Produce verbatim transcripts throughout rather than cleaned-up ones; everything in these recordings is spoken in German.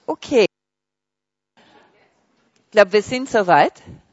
Okay, ich glaube, wir sind soweit,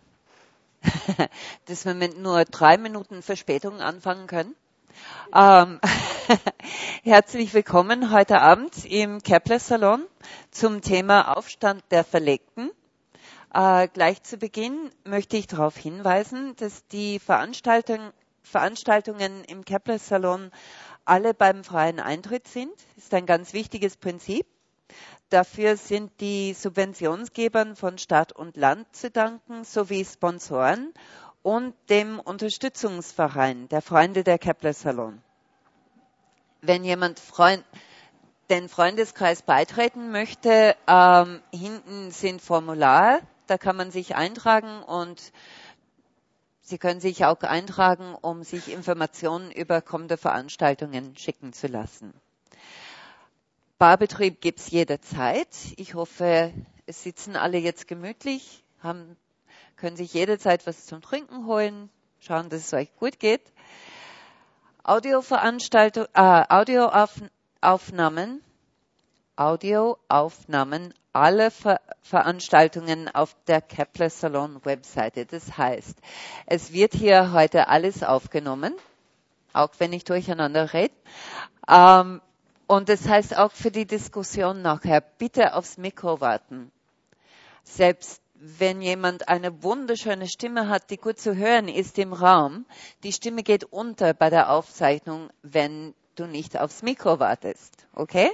dass wir mit nur drei Minuten Verspätung anfangen können. Ähm, herzlich willkommen heute Abend im Kepler-Salon zum Thema Aufstand der Verlegten. Äh, gleich zu Beginn möchte ich darauf hinweisen, dass die Veranstaltung, Veranstaltungen im Kepler-Salon alle beim freien Eintritt sind. Das ist ein ganz wichtiges Prinzip. Dafür sind die Subventionsgebern von Stadt und Land zu danken, sowie Sponsoren und dem Unterstützungsverein der Freunde der Kepler-Salon. Wenn jemand Freund, den Freundeskreis beitreten möchte, ähm, hinten sind Formulare, da kann man sich eintragen und Sie können sich auch eintragen, um sich Informationen über kommende Veranstaltungen schicken zu lassen. Barbetrieb gibt es jederzeit. Ich hoffe, es sitzen alle jetzt gemütlich, haben, können sich jederzeit was zum Trinken holen, schauen, dass es euch gut geht. Audioveranstalt- äh, Audioaufnahmen, Audioaufnahmen aller Ver- Veranstaltungen auf der Kepler Salon Webseite. Das heißt, es wird hier heute alles aufgenommen, auch wenn ich durcheinander rede. Ähm, Und das heißt auch für die Diskussion nachher, bitte aufs Mikro warten. Selbst wenn jemand eine wunderschöne Stimme hat, die gut zu hören ist im Raum, die Stimme geht unter bei der Aufzeichnung, wenn du nicht aufs Mikro wartest. Okay?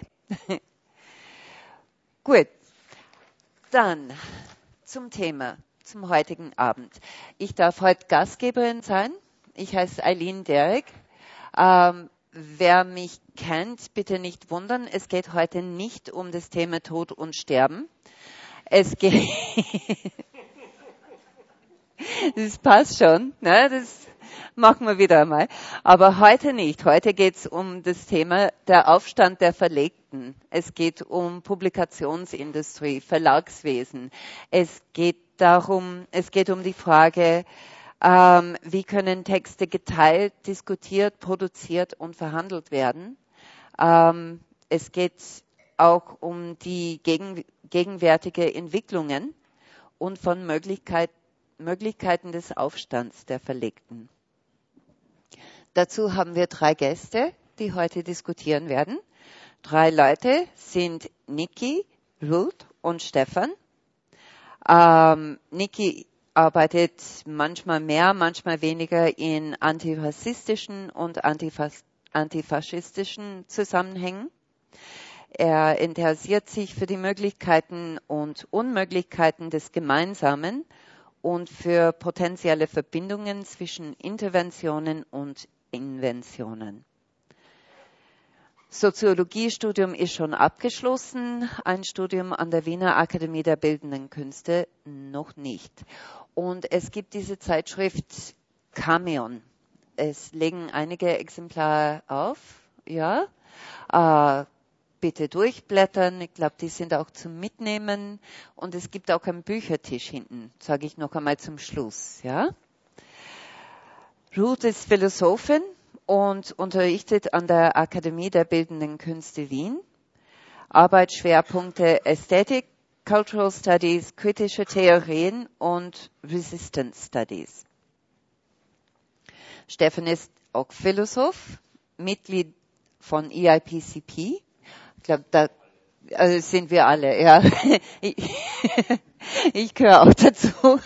Gut. Dann zum Thema, zum heutigen Abend. Ich darf heute Gastgeberin sein. Ich heiße Eileen Derrick. Ähm, Wer mich kennt, bitte nicht wundern, es geht heute nicht um das Thema Tod und Sterben. Es geht, das passt schon, ne? Das machen wir wieder einmal. Aber heute nicht. Heute geht es um das Thema der Aufstand der Verlegten. Es geht um Publikationsindustrie, Verlagswesen. Es geht darum, es geht um die Frage, Ähm, wie können Texte geteilt, diskutiert, produziert und verhandelt werden? Ähm, es geht auch um die gegen, gegenwärtige Entwicklungen und von Möglichkeit, Möglichkeiten des Aufstands der Verlegten. Dazu haben wir drei Gäste, die heute diskutieren werden. Drei Leute sind Niki, Ruth und Stefan. Ähm, Niki arbeitet manchmal mehr, manchmal weniger in antirassistischen und antifas- antifaschistischen Zusammenhängen. Er interessiert sich für die Möglichkeiten und Unmöglichkeiten des Gemeinsamen und für potenzielle Verbindungen zwischen Interventionen und Inventionen. Soziologiestudium ist schon abgeschlossen, ein Studium an der Wiener Akademie der Bildenden Künste noch nicht. Und es gibt diese Zeitschrift Camion. Es legen einige Exemplare auf, ja. Äh, bitte durchblättern, ich glaube, die sind auch zum Mitnehmen. Und es gibt auch einen Büchertisch hinten, sage ich noch einmal zum Schluss, ja. Ruth ist Philosophin und unterrichtet an der Akademie der Bildenden Künste Wien. Arbeitsschwerpunkte Ästhetik, Cultural Studies, kritische Theorien und Resistance Studies. Stefan ist auch Philosoph, Mitglied von E I P C P. Ich glaube, da also sind wir alle, ja. Ich, ich gehöre auch dazu.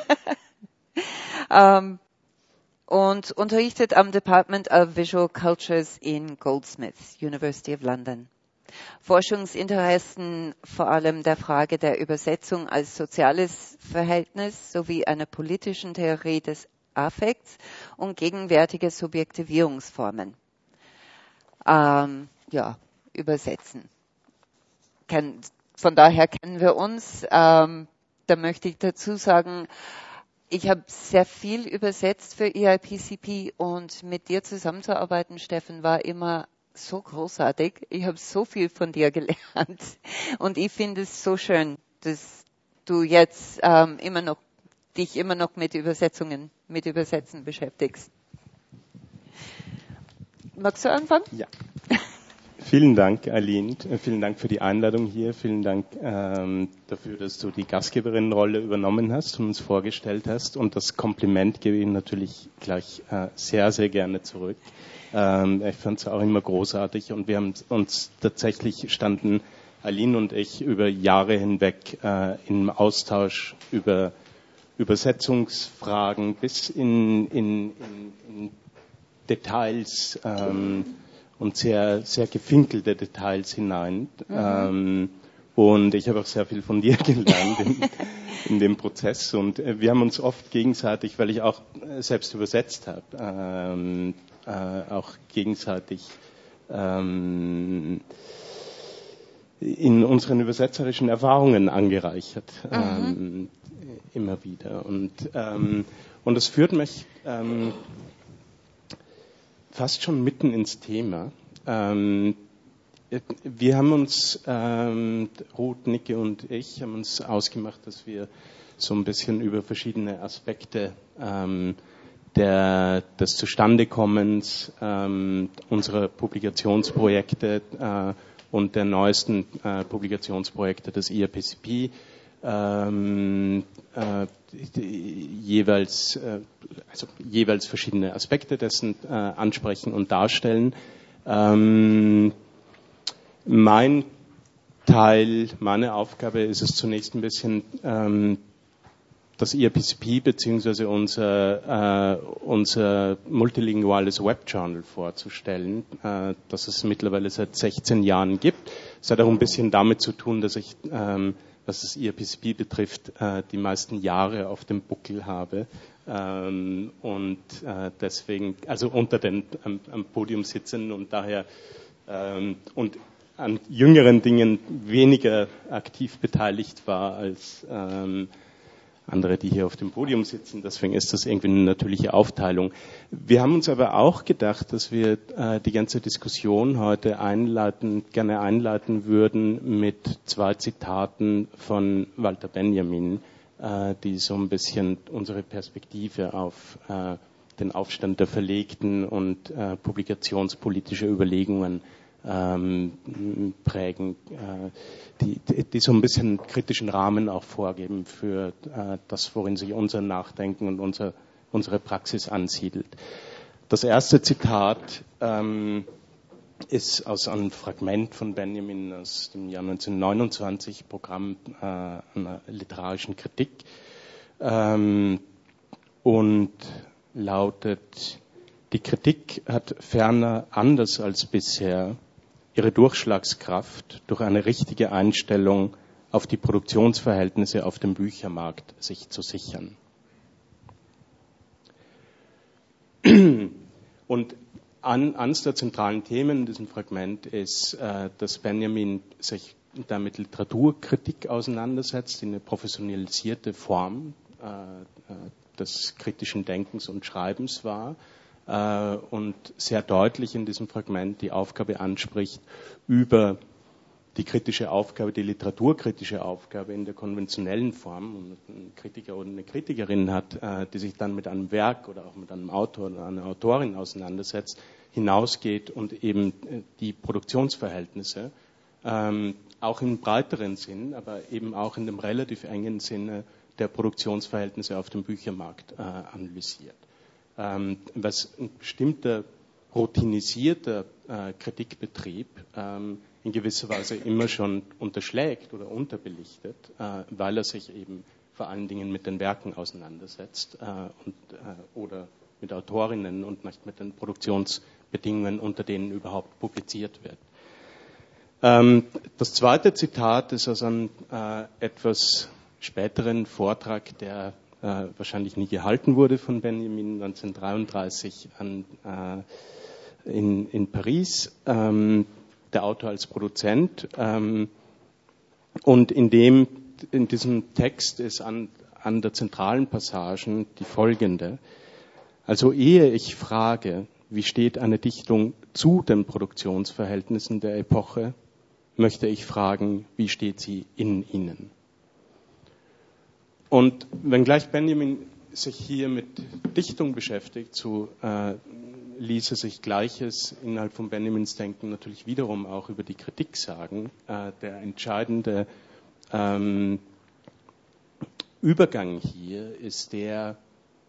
ähm, und unterrichtet am Department of Visual Cultures in Goldsmiths, University of London. Forschungsinteressen vor allem der Frage der Übersetzung als soziales Verhältnis sowie einer politischen Theorie des Affekts und gegenwärtige Subjektivierungsformen. Ähm, ja, übersetzen. Ken, von daher kennen wir uns. Ähm, da möchte ich dazu sagen, ich habe sehr viel übersetzt für E I P C P und mit dir zusammenzuarbeiten, Steffen, war immer so großartig. Ich habe so viel von dir gelernt und ich finde es so schön, dass du jetzt ähm, immer noch dich immer noch mit Übersetzungen, mit Übersetzen beschäftigst. Magst du anfangen? Ja. Vielen Dank, Aline. Vielen Dank für die Einladung hier. Vielen Dank ähm, dafür, dass du die Gastgeberinnenrolle übernommen hast und uns vorgestellt hast. Und das Kompliment gebe ich natürlich gleich äh, sehr, sehr gerne zurück. Ähm, ich fand es auch immer großartig und wir haben uns tatsächlich standen, Aline und ich, über Jahre hinweg äh, im Austausch über Übersetzungsfragen bis in, in, in, in Details ähm, und sehr, sehr gefinkelte Details hinein. Mhm. Ähm, und ich habe auch sehr viel von dir gelernt in, in dem Prozess. Und äh, wir haben uns oft gegenseitig, weil ich auch äh, selbst übersetzt habe, ähm, äh, auch gegenseitig ähm, in unseren übersetzerischen Erfahrungen angereichert, mhm. ähm, immer wieder. Und, ähm, und das führt mich ähm, fast schon mitten ins Thema. Ähm, wir haben uns, ähm, Ruth, Nicke und ich, haben uns ausgemacht, dass wir so ein bisschen über verschiedene Aspekte ähm, der, des Zustandekommens ähm, unserer Publikationsprojekte äh, und der neuesten äh, Publikationsprojekte des I A P C P ähm, äh, die, jeweils, äh, also jeweils verschiedene Aspekte dessen äh, ansprechen und darstellen. Ähm, mein Teil, meine Aufgabe ist es zunächst ein bisschen ähm, das I A P C P beziehungsweise unser, äh, unser multilinguales Webjournal vorzustellen, äh, das es mittlerweile seit sechzehn Jahren gibt. Es hat auch ein bisschen damit zu tun, dass ich, ähm, was das I A P C P betrifft, äh, die meisten Jahre auf dem Buckel habe ähm, und äh, deswegen, also unter den am, am Podium sitzen und daher ähm, und an jüngeren Dingen weniger aktiv beteiligt war als ähm, andere, die hier auf dem Podium sitzen. Deswegen ist das irgendwie eine natürliche Aufteilung. Wir haben uns aber auch gedacht, dass wir äh, die ganze Diskussion heute einleiten, gerne einleiten würden mit zwei Zitaten von Walter Benjamin, äh, die so ein bisschen unsere Perspektive auf äh, den Aufstand der Verlegten und äh, publikationspolitische Überlegungen ähm, prägen, äh, die, die, die so ein bisschen kritischen Rahmen auch vorgeben für äh, das, worin sich unser Nachdenken und unser, unsere Praxis ansiedelt. Das erste Zitat ähm, ist aus einem Fragment von Benjamin aus dem Jahr neunzehnhundertneunundzwanzig, Programm äh, einer literarischen Kritik, ähm, und lautet: Die Kritik hat ferner, anders als bisher, ihre Durchschlagskraft durch eine richtige Einstellung auf die Produktionsverhältnisse auf dem Büchermarkt sich zu sichern. Und an, eines der zentralen Themen in diesem Fragment ist, äh, dass Benjamin sich damit Literaturkritik auseinandersetzt, in eine professionalisierte Form äh, des kritischen Denkens und Schreibens war, und sehr deutlich in diesem Fragment die Aufgabe anspricht, über die kritische Aufgabe, die literaturkritische Aufgabe in der konventionellen Form, und ein Kritiker oder eine Kritikerin hat, die sich dann mit einem Werk oder auch mit einem Autor oder einer Autorin auseinandersetzt, hinausgeht und eben die Produktionsverhältnisse, ähm, auch im breiteren Sinn, aber eben auch in dem relativ engen Sinne der Produktionsverhältnisse auf dem Büchermarkt äh, analysiert. Ähm, was ein bestimmter routinisierter äh, Kritikbetrieb ähm, in gewisser Weise immer schon unterschlägt oder unterbelichtet, äh, weil er sich eben vor allen Dingen mit den Werken auseinandersetzt äh, und, äh, oder mit Autorinnen und nicht mit den Produktionsbedingungen, unter denen überhaupt publiziert wird. Ähm, das zweite Zitat ist aus einem äh, etwas späteren Vortrag, der Äh, wahrscheinlich nie gehalten wurde von Benjamin, neunzehnhundertdreiunddreißig an, äh, in, in Paris, ähm, der Autor als Produzent. Ähm, und in, dem, in diesem Text ist an, an der zentralen Passagen die folgende: Also ehe ich frage, wie steht eine Dichtung zu den Produktionsverhältnissen der Epoche, möchte ich fragen, wie steht sie in ihnen? Und wenngleich Benjamin sich hier mit Dichtung beschäftigt, zu äh, ließe sich Gleiches innerhalb von Benjamins Denken natürlich wiederum auch über die Kritik sagen. Äh, der entscheidende ähm, Übergang hier ist der,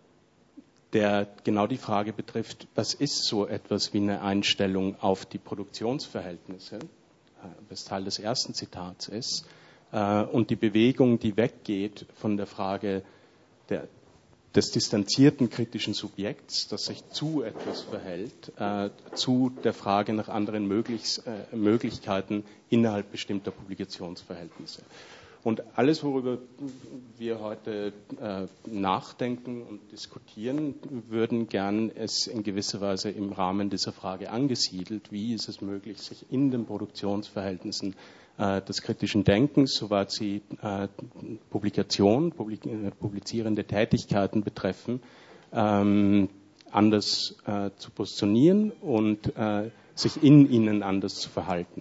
der genau die Frage betrifft, was ist so etwas wie eine Einstellung auf die Produktionsverhältnisse, was Teil des ersten Zitats ist, und die Bewegung, die weggeht von der Frage der, des distanzierten kritischen Subjekts, das sich zu etwas verhält, äh, zu der Frage nach anderen Möglichs, äh, Möglichkeiten innerhalb bestimmter Publikationsverhältnisse. Und alles, worüber wir heute äh, nachdenken und diskutieren, würden gern es in gewisser Weise im Rahmen dieser Frage angesiedelt. Wie ist es möglich, sich in den Produktionsverhältnissen äh, des kritischen Denkens, soweit sie äh, Publikation, publik äh, publizierende Tätigkeiten betreffen, ähm, anders äh, zu positionieren und äh, sich in ihnen anders zu verhalten.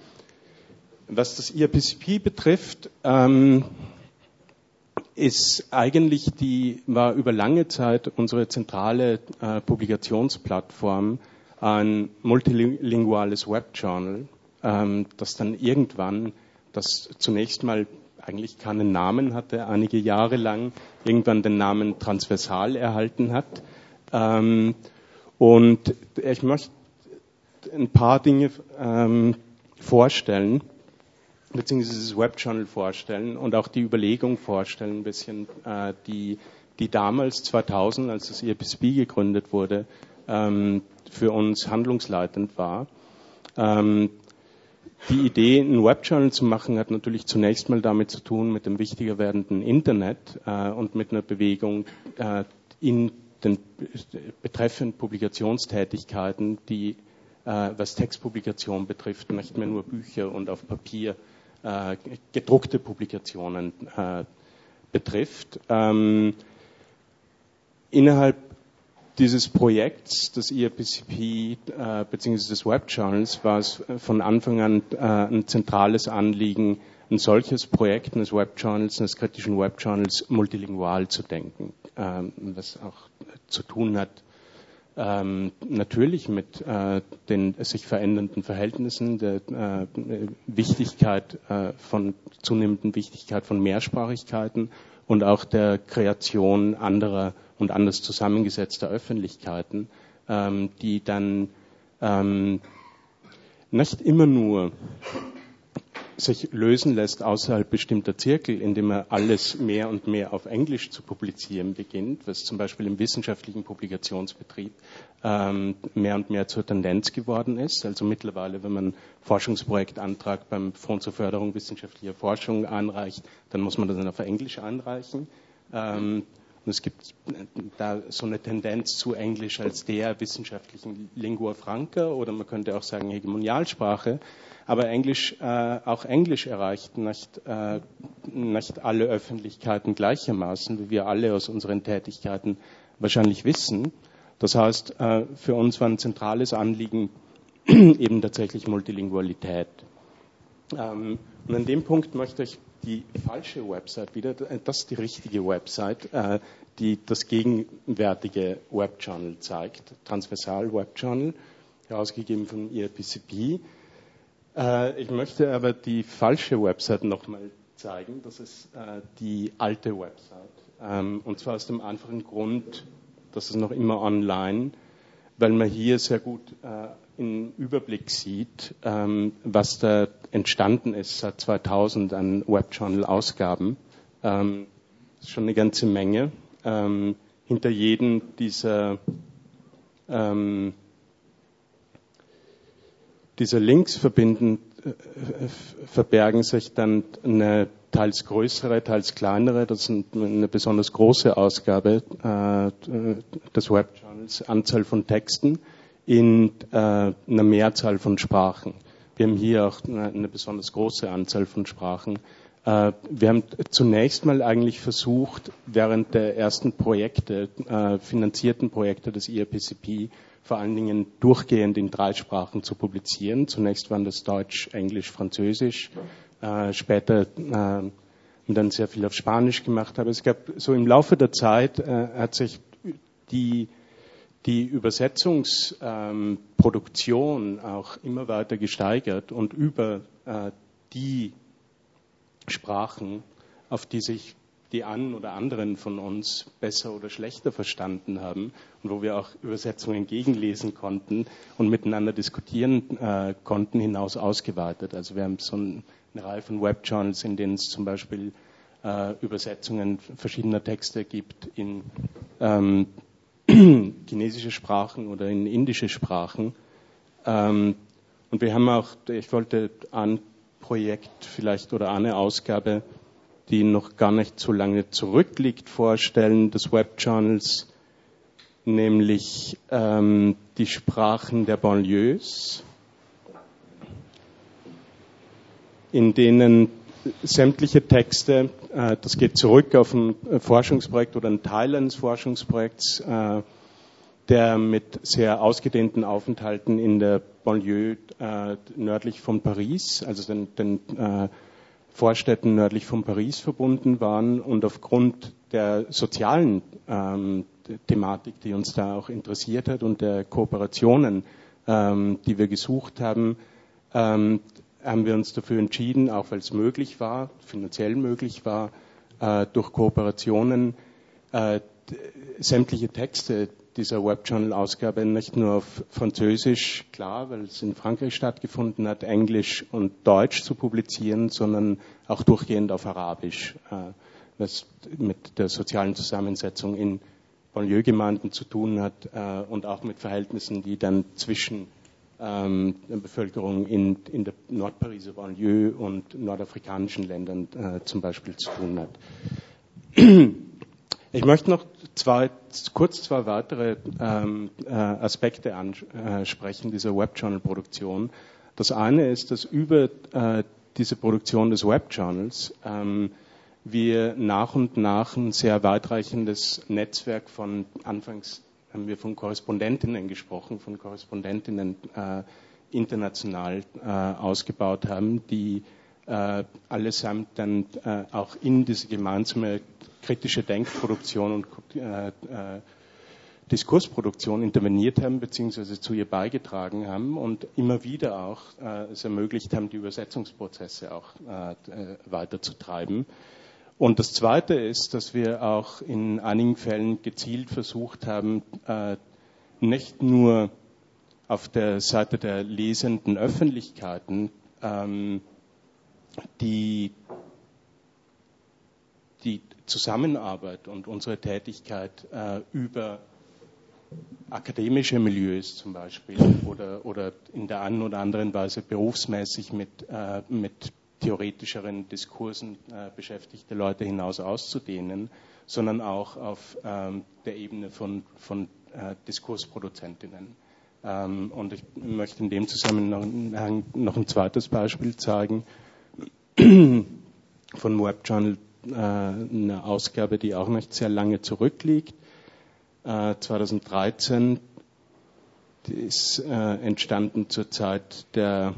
Was das I R P C P betrifft, ähm, ist eigentlich die, war über lange Zeit unsere zentrale äh, Publikationsplattform ein multilinguales Webjournal, ähm, das dann irgendwann, das zunächst mal eigentlich keinen Namen hatte, einige Jahre lang, irgendwann den Namen Transversal erhalten hat. Ähm, und ich möchte ein paar Dinge ähm, vorstellen, beziehungsweise dieses Webjournal vorstellen und auch die Überlegung vorstellen, ein bisschen, äh, die, die damals zweitausend, als das I R P C P gegründet wurde, ähm, für uns handlungsleitend war. Ähm, die Idee, ein Webjournal zu machen, hat natürlich zunächst mal damit zu tun, mit dem wichtiger werdenden Internet äh, und mit einer Bewegung äh, in den betreffenden Publikationstätigkeiten, die, äh, was Textpublikation betrifft, nicht mehr nur Bücher und auf Papier Äh, gedruckte Publikationen äh, betrifft. Ähm, innerhalb dieses Projekts, des I R P C P äh, bzw. des Webjournals, war es von Anfang an äh, ein zentrales Anliegen, ein solches Projekt eines Webjournals, eines kritischen Webjournals multilingual zu denken, ähm, was auch zu tun hat Ähm, natürlich mit äh, den sich verändernden Verhältnissen, der äh, Wichtigkeit äh, von zunehmenden Wichtigkeit von Mehrsprachigkeiten und auch der Kreation anderer und anders zusammengesetzter Öffentlichkeiten, ähm, die dann ähm, nicht immer nur sich lösen lässt außerhalb bestimmter Zirkel, indem er alles mehr und mehr auf Englisch zu publizieren beginnt, was zum Beispiel im wissenschaftlichen Publikationsbetrieb ähm, mehr und mehr zur Tendenz geworden ist. Also mittlerweile, wenn man einen Forschungsprojektantrag beim Fonds zur Förderung wissenschaftlicher Forschung einreicht, dann muss man das dann auf Englisch einreichen. Ähm, und es gibt da so eine Tendenz zu Englisch als der wissenschaftlichen Lingua Franca oder man könnte auch sagen Hegemonialsprache. Aber Englisch, äh, auch Englisch erreicht nicht, äh, nicht alle Öffentlichkeiten gleichermaßen, wie wir alle aus unseren Tätigkeiten wahrscheinlich wissen. Das heißt, äh, für uns war ein zentrales Anliegen eben tatsächlich Multilingualität. Ähm, und an dem Punkt möchte ich die falsche Website wieder, das ist die richtige Website, äh, die das gegenwärtige Webjournal zeigt, Transversal Webjournal, herausgegeben vom I R P C P. Äh, ich möchte aber die falsche Website nochmal zeigen. Das ist äh, die alte Website. Ähm, und zwar aus dem einfachen Grund, dass es noch immer online, weil man hier sehr gut äh, im Überblick sieht, ähm, was da entstanden ist seit zweitausend an Webjournal-Ausgaben. Ähm, das ist schon eine ganze Menge. Ähm, hinter jedem dieser ähm, Diese Links verbinden, äh, verbergen sich dann eine teils größere, teils kleinere, das ist eine besonders große Ausgabe äh, des Webjournals, Anzahl von Texten in äh, einer Mehrzahl von Sprachen. Wir haben hier auch eine, eine besonders große Anzahl von Sprachen. Äh, wir haben zunächst mal eigentlich versucht, während der ersten Projekte, äh, finanzierten Projekte des I R P C P, vor allen Dingen durchgehend in drei Sprachen zu publizieren. Zunächst waren das Deutsch, Englisch, Französisch. Äh, später äh, haben dann sehr viel auf Spanisch gemacht. Aber es gab so im Laufe der Zeit äh, hat sich die, die Übersetzungsproduktion ähm, auch immer weiter gesteigert und über äh, die Sprachen, auf die sich die einen oder anderen von uns besser oder schlechter verstanden haben und wo wir auch Übersetzungen gegenlesen konnten und miteinander diskutieren äh, konnten, hinaus ausgeweitet. Also wir haben so ein, eine Reihe von Webjournals, in denen es zum Beispiel äh, Übersetzungen verschiedener Texte gibt in ähm, chinesische Sprachen oder in indische Sprachen. Ähm, und wir haben auch, ich wollte ein Projekt vielleicht oder eine Ausgabe, die noch gar nicht so lange zurückliegt, vorstellen, des Webjournals, nämlich ähm, die Sprachen der Banlieues, in denen sämtliche Texte, äh, das geht zurück auf ein Forschungsprojekt oder ein Teil eines Forschungsprojekts, äh, der mit sehr ausgedehnten Aufenthalten in der Banlieue äh, nördlich von Paris, also den, den äh, Vorstädten nördlich von Paris verbunden waren, und aufgrund der sozialen ähm, Thematik, die uns da auch interessiert hat, und der Kooperationen, ähm, die wir gesucht haben, ähm, haben wir uns dafür entschieden, auch weil es möglich war, finanziell möglich war, äh, durch Kooperationen äh, sämtliche Texte dieser Webjournal-Ausgabe nicht nur auf Französisch, klar, weil es in Frankreich stattgefunden hat, Englisch und Deutsch zu publizieren, sondern auch durchgehend auf Arabisch, äh, was mit der sozialen Zusammensetzung in Banlieue-Gemeinden zu tun hat äh, und auch mit Verhältnissen, die dann zwischen ähm, der Bevölkerung in, in der Nordpariser Banlieue und nordafrikanischen Ländern äh, zum Beispiel zu tun hat. Ich möchte noch zwei, kurz zwei weitere ähm, äh, Aspekte ansprechen dieser Webjournal-Produktion. Das eine ist, dass über äh, diese Produktion des Webjournals ähm, wir nach und nach ein sehr weitreichendes Netzwerk von, anfangs haben wir von Korrespondentinnen gesprochen, von Korrespondentinnen äh, international äh, ausgebaut haben, die äh, allesamt dann äh, auch in diese gemeinsame kritische Denkproduktion und äh, äh, Diskursproduktion interveniert haben, beziehungsweise zu ihr beigetragen haben und immer wieder auch äh, es ermöglicht haben, die Übersetzungsprozesse auch äh, weiterzutreiben. Und das Zweite ist, dass wir auch in einigen Fällen gezielt versucht haben, äh, nicht nur auf der Seite der lesenden Öffentlichkeiten ähm, die die Zusammenarbeit und unsere Tätigkeit äh, über akademische Milieus zum Beispiel oder, oder in der einen oder anderen Weise berufsmäßig mit, äh, mit theoretischeren Diskursen äh, beschäftigte Leute hinaus auszudehnen, sondern auch auf ähm, der Ebene von, von äh, Diskursproduzentinnen. Ähm, und ich möchte in dem Zusammenhang noch ein zweites Beispiel zeigen von Webjournal, eine Ausgabe, die auch nicht sehr lange zurückliegt, äh, zweitausenddreizehn, die ist äh, entstanden zur Zeit der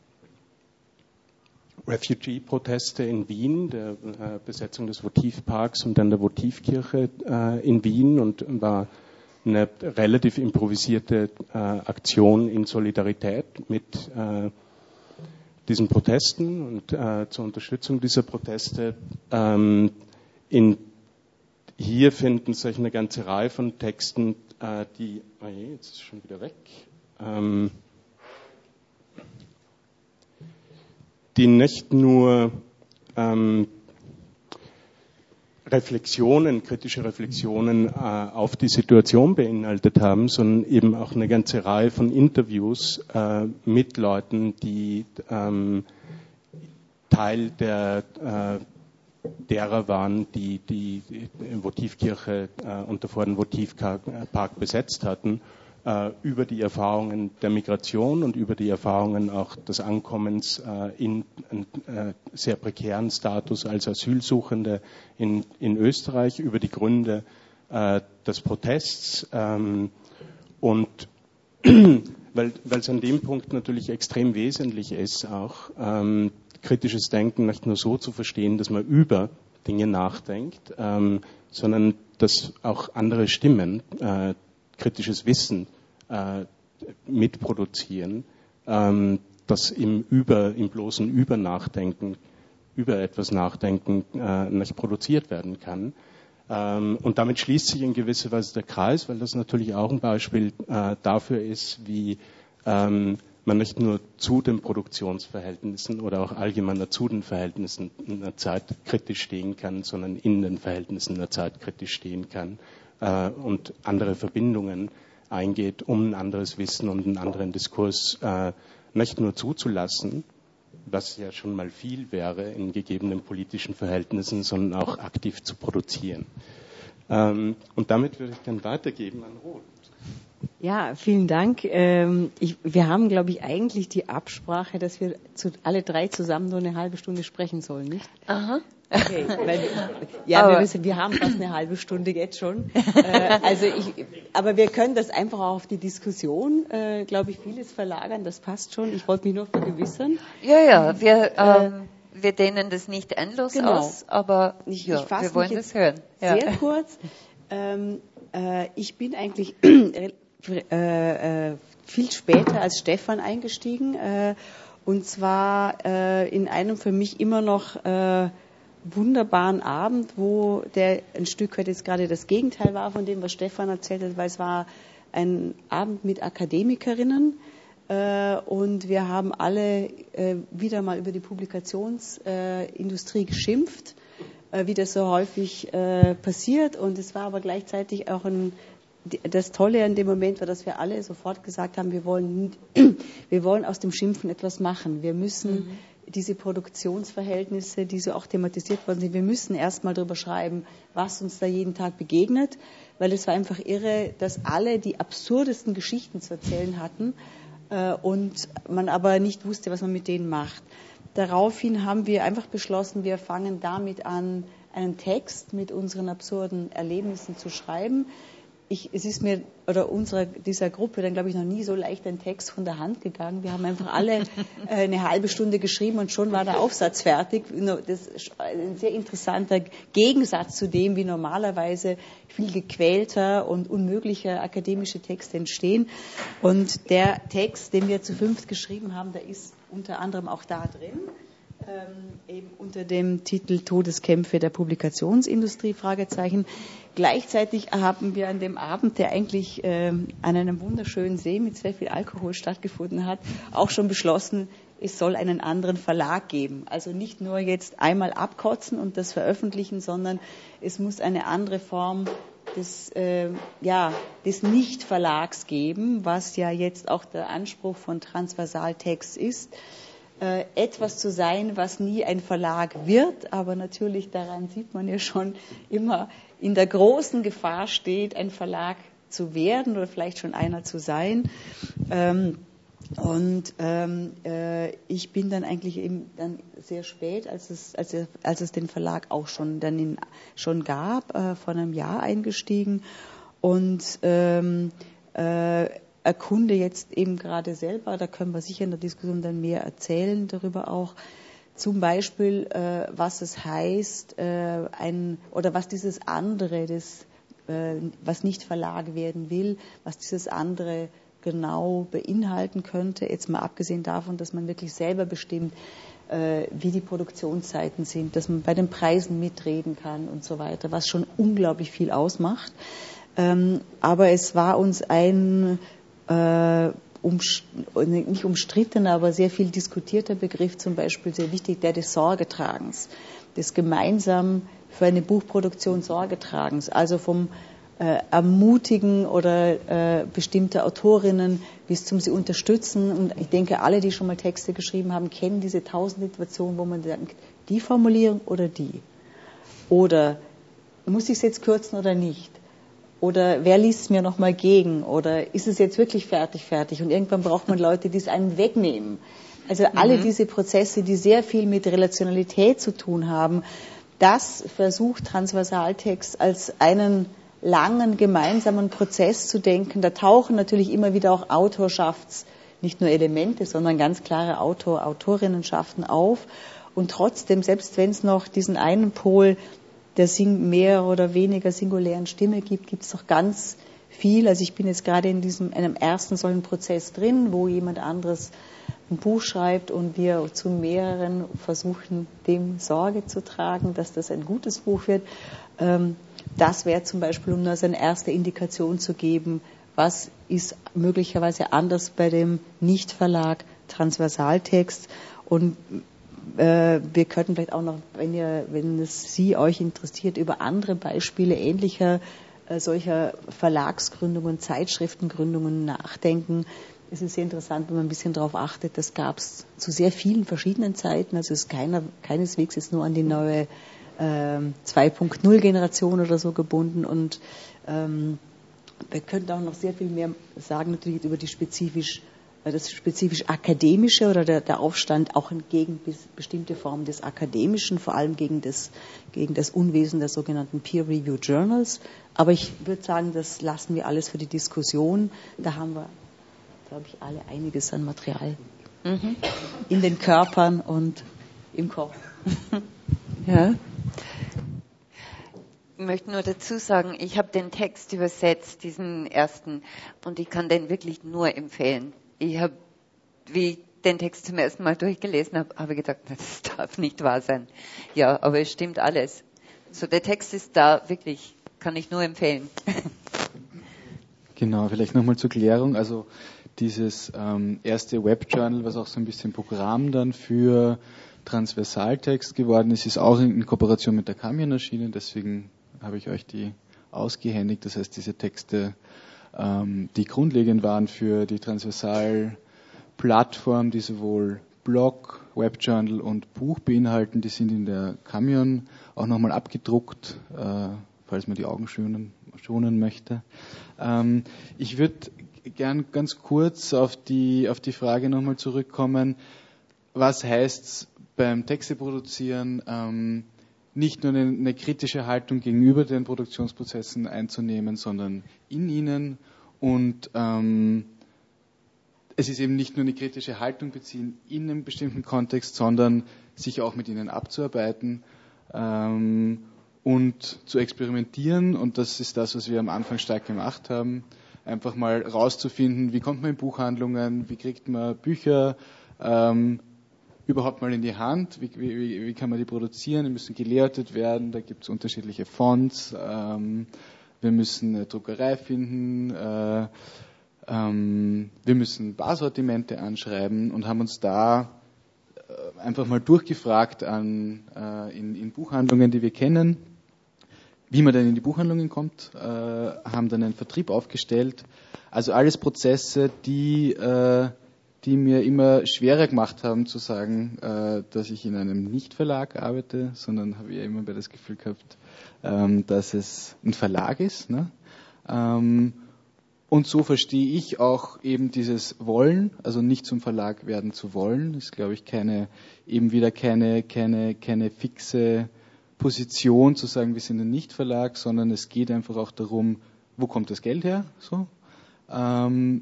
Refugee-Proteste in Wien, der äh, Besetzung des Votivparks und dann der Votivkirche äh, in Wien, und war eine relativ improvisierte äh, Aktion in Solidarität mit äh, diesen Protesten und äh, zur Unterstützung dieser Proteste. Ähm, in, hier finden sich eine ganze Reihe von Texten, äh, die, oh je, jetzt ist es schon wieder weg, ähm, die nicht nur ähm, Reflexionen, kritische Reflexionen äh, auf die Situation beinhaltet haben, sondern eben auch eine ganze Reihe von Interviews äh, mit Leuten, die ähm, Teil der äh, derer waren, die die, die Votivkirche äh, und davor den Votivpark besetzt hatten, äh, über die Erfahrungen der Migration und über die Erfahrungen auch des Ankommens äh, in einen äh, sehr prekären Status als Asylsuchende in, in Österreich, über die Gründe äh, des Protests ähm, und weil es an dem Punkt natürlich extrem wesentlich ist, auch ähm, kritisches Denken nicht nur so zu verstehen, dass man über Dinge nachdenkt, ähm, sondern dass auch andere Stimmen äh, kritisches Wissen äh, mitproduzieren, ähm, das im, Über, im bloßen Übernachdenken, über etwas Nachdenken äh, nicht produziert werden kann. Ähm, und damit schließt sich in gewisser Weise der Kreis, weil das natürlich auch ein Beispiel äh, dafür ist, wie ähm, man nicht nur zu den Produktionsverhältnissen oder auch allgemeiner zu den Verhältnissen in der Zeit kritisch stehen kann, sondern in den Verhältnissen der Zeit kritisch stehen kann äh, und andere Verbindungen eingeht, um ein anderes Wissen und einen anderen Diskurs äh, nicht nur zuzulassen, was ja schon mal viel wäre in gegebenen politischen Verhältnissen, sondern auch aktiv zu produzieren. Ähm, und damit würde ich dann weitergeben an Ruth. Ja, vielen Dank. Ähm, ich, wir haben, glaube ich, eigentlich die Absprache, dass wir zu, alle drei zusammen nur eine halbe Stunde sprechen sollen, nicht? Aha. Okay, weil, ja, aber wir, wissen, wir haben fast eine halbe Stunde jetzt schon. Äh, also ich, aber wir können das einfach auch auf die Diskussion, äh, glaube ich, vieles verlagern. Das passt schon. Ich wollte mich nur vergewissern. Ja, ja, wir, ähm, äh, wir dehnen das nicht endlos genau. aus, aber ich, ja, ich wir wollen das hören. Sehr ja. kurz. Ähm, äh, ich bin eigentlich äh, äh, viel später als Stefan eingestiegen. Äh, und zwar äh, in einem für mich immer noch äh, wunderbaren Abend, wo der ein Stück weit jetzt gerade das Gegenteil war von dem, was Stefan erzählt hat, weil es war ein Abend mit Akademikerinnen äh, und wir haben alle äh, wieder mal über die Publikationsindustrie äh, geschimpft, äh, wie das so häufig äh, passiert, und es war aber gleichzeitig auch ein, das Tolle an dem Moment war, dass wir alle sofort gesagt haben, wir wollen, wir wollen aus dem Schimpfen etwas machen. Wir müssen mhm. diese Produktionsverhältnisse, die so auch thematisiert worden sind, wir müssen erstmal darüber schreiben, was uns da jeden Tag begegnet, weil es war einfach irre, dass alle die absurdesten Geschichten zu erzählen hatten äh, und man aber nicht wusste, was man mit denen macht. Daraufhin haben wir einfach beschlossen, wir fangen damit an, einen Text mit unseren absurden Erlebnissen zu schreiben. Ich, es ist mir oder unserer dieser Gruppe dann, glaube ich, noch nie so leicht ein Text von der Hand gegangen. Wir haben einfach alle äh, eine halbe Stunde geschrieben und schon war der Aufsatz fertig. Das ist ein sehr interessanter Gegensatz zu dem, wie normalerweise viel gequälter und unmöglicher akademische Texte entstehen. Und der Text, den wir zu fünft geschrieben haben, der ist unter anderem auch da drin. Ähm, eben unter dem Titel Todeskämpfe der Publikationsindustrie, Fragezeichen. Gleichzeitig haben wir an dem Abend, der eigentlich ähm, an einem wunderschönen See mit sehr viel Alkohol stattgefunden hat, auch schon beschlossen, es soll einen anderen Verlag geben. Also nicht nur jetzt einmal abkotzen und das veröffentlichen, sondern es muss eine andere Form des, äh, ja, des Nicht-Verlags geben, was ja jetzt auch der Anspruch von Transversaltext ist. Etwas zu sein, was nie ein Verlag wird, aber natürlich daran sieht man ja schon immer in der großen Gefahr steht, ein Verlag zu werden oder vielleicht schon einer zu sein. Und ähm, äh, ich bin dann eigentlich eben dann sehr spät, als es, als, als es den Verlag auch schon dann in, schon gab, äh, vor einem Jahr eingestiegen und ähm, äh, erkunde jetzt eben gerade selber, da können wir sicher in der Diskussion dann mehr erzählen darüber auch, zum Beispiel, äh, was es heißt, äh, ein, oder was dieses andere, das, äh, was nicht Verlag werden will, was dieses andere genau beinhalten könnte, jetzt mal abgesehen davon, dass man wirklich selber bestimmt, äh, wie die Produktionszeiten sind, dass man bei den Preisen mitreden kann und so weiter, was schon unglaublich viel ausmacht. Ähm, aber es war uns ein Äh, um, nicht umstrittener, aber sehr viel diskutierter Begriff, zum Beispiel sehr wichtig, der des Sorgetragens, des gemeinsam für eine Buchproduktion Sorgetragens, also vom äh, Ermutigen oder äh, bestimmter Autorinnen bis zum sie unterstützen. Und ich denke, alle, die schon mal Texte geschrieben haben, kennen diese tausend Situationen, wo man denkt, die Formulierung oder die. Oder muss ich es jetzt kürzen oder nicht? Oder wer liest es mir nochmal gegen? Oder ist es jetzt wirklich fertig, fertig? Und irgendwann braucht man Leute, die es einem wegnehmen. Also alle mhm. diese Prozesse, die sehr viel mit Relationalität zu tun haben, das versucht Transversaltext als einen langen gemeinsamen Prozess zu denken. Da tauchen natürlich immer wieder auch Autorschafts, nicht nur Elemente, sondern ganz klare Autor, Autorinnenschaften auf. Und trotzdem, selbst wenn es noch diesen einen Pol der mehr oder weniger singulären Stimme gibt, gibt es doch ganz viel. Also ich bin jetzt gerade in diesem einem ersten solchen Prozess drin, wo jemand anderes ein Buch schreibt und wir zu mehreren versuchen, dem Sorge zu tragen, dass das ein gutes Buch wird. Das wäre zum Beispiel, um nur so eine erste Indikation zu geben, was ist möglicherweise anders bei dem Nicht-Verlag Transversaltext. Und äh, wir könnten vielleicht auch noch, wenn ihr, wenn es Sie euch interessiert, über andere Beispiele ähnlicher äh, solcher Verlagsgründungen, Zeitschriftengründungen nachdenken. Es ist sehr interessant, wenn man ein bisschen darauf achtet, das gab es zu sehr vielen verschiedenen Zeiten. Also es ist keiner, keineswegs jetzt nur an die neue äh, zwei Punkt null Generation oder so gebunden. Und ähm, wir könnten auch noch sehr viel mehr sagen, natürlich über die spezifisch, das spezifisch akademische oder der, der Aufstand auch gegen bestimmte Formen des Akademischen, vor allem gegen das, gegen das Unwesen der sogenannten Peer-Review Journals. Aber ich würde sagen, das lassen wir alles für die Diskussion. Da haben wir, glaube ich, alle einiges an Material mhm. in den Körpern und im Kopf. Ja. Ich möchte nur dazu sagen, ich habe den Text übersetzt, diesen ersten, und ich kann den wirklich nur empfehlen. Ich habe, wie ich den Text zum ersten Mal durchgelesen habe, habe ich gedacht, das darf nicht wahr sein. Ja, aber es stimmt alles. So, der Text ist da, wirklich, kann ich nur empfehlen. Genau, vielleicht nochmal zur Klärung. Also dieses ähm, erste Webjournal, was auch so ein bisschen Programm dann für Transversaltext geworden ist, ist auch in, in Kooperation mit der Camion erschienen, deswegen habe ich euch die ausgehändigt. Das heißt, diese Texte, ähm, die grundlegend waren für die Transversal-Plattform, die sowohl Blog, Webjournal und Buch beinhalten, die sind in der Camion auch nochmal abgedruckt, äh, falls man die Augen schonen, schonen möchte. Ähm, ich würde gern ganz kurz auf die, auf die Frage nochmal zurückkommen, was heißt es beim Texte produzieren, ähm, nicht nur eine, eine kritische Haltung gegenüber den Produktionsprozessen einzunehmen, sondern in ihnen. Und ähm, es ist eben nicht nur eine kritische Haltung beziehen in einem bestimmten Kontext, sondern sich auch mit ihnen abzuarbeiten ähm, und zu experimentieren. Und das ist das, was wir am Anfang stark gemacht haben. Einfach mal rauszufinden, wie kommt man in Buchhandlungen, wie kriegt man Bücher, ähm, überhaupt mal in die Hand, wie, wie, wie kann man die produzieren, die müssen gelayoutet werden, da gibt es unterschiedliche Fonts, ähm, wir müssen eine Druckerei finden, äh, ähm, wir müssen Barsortimente anschreiben und haben uns da äh, einfach mal durchgefragt an, äh, in, in Buchhandlungen, die wir kennen, wie man denn in die Buchhandlungen kommt, äh, haben dann einen Vertrieb aufgestellt, also alles Prozesse, die äh, die mir immer schwerer gemacht haben zu sagen, äh, dass ich in einem Nicht-Verlag arbeite, sondern habe ja immer das Gefühl gehabt, ähm, dass es ein Verlag ist. Ne? Ähm, und so verstehe ich auch eben dieses Wollen, also nicht zum Verlag werden zu wollen, ist, glaube ich, keine, eben wieder keine, keine, keine fixe Position zu sagen, wir sind ein Nicht-Verlag, sondern es geht einfach auch darum, wo kommt das Geld her, so. Ähm,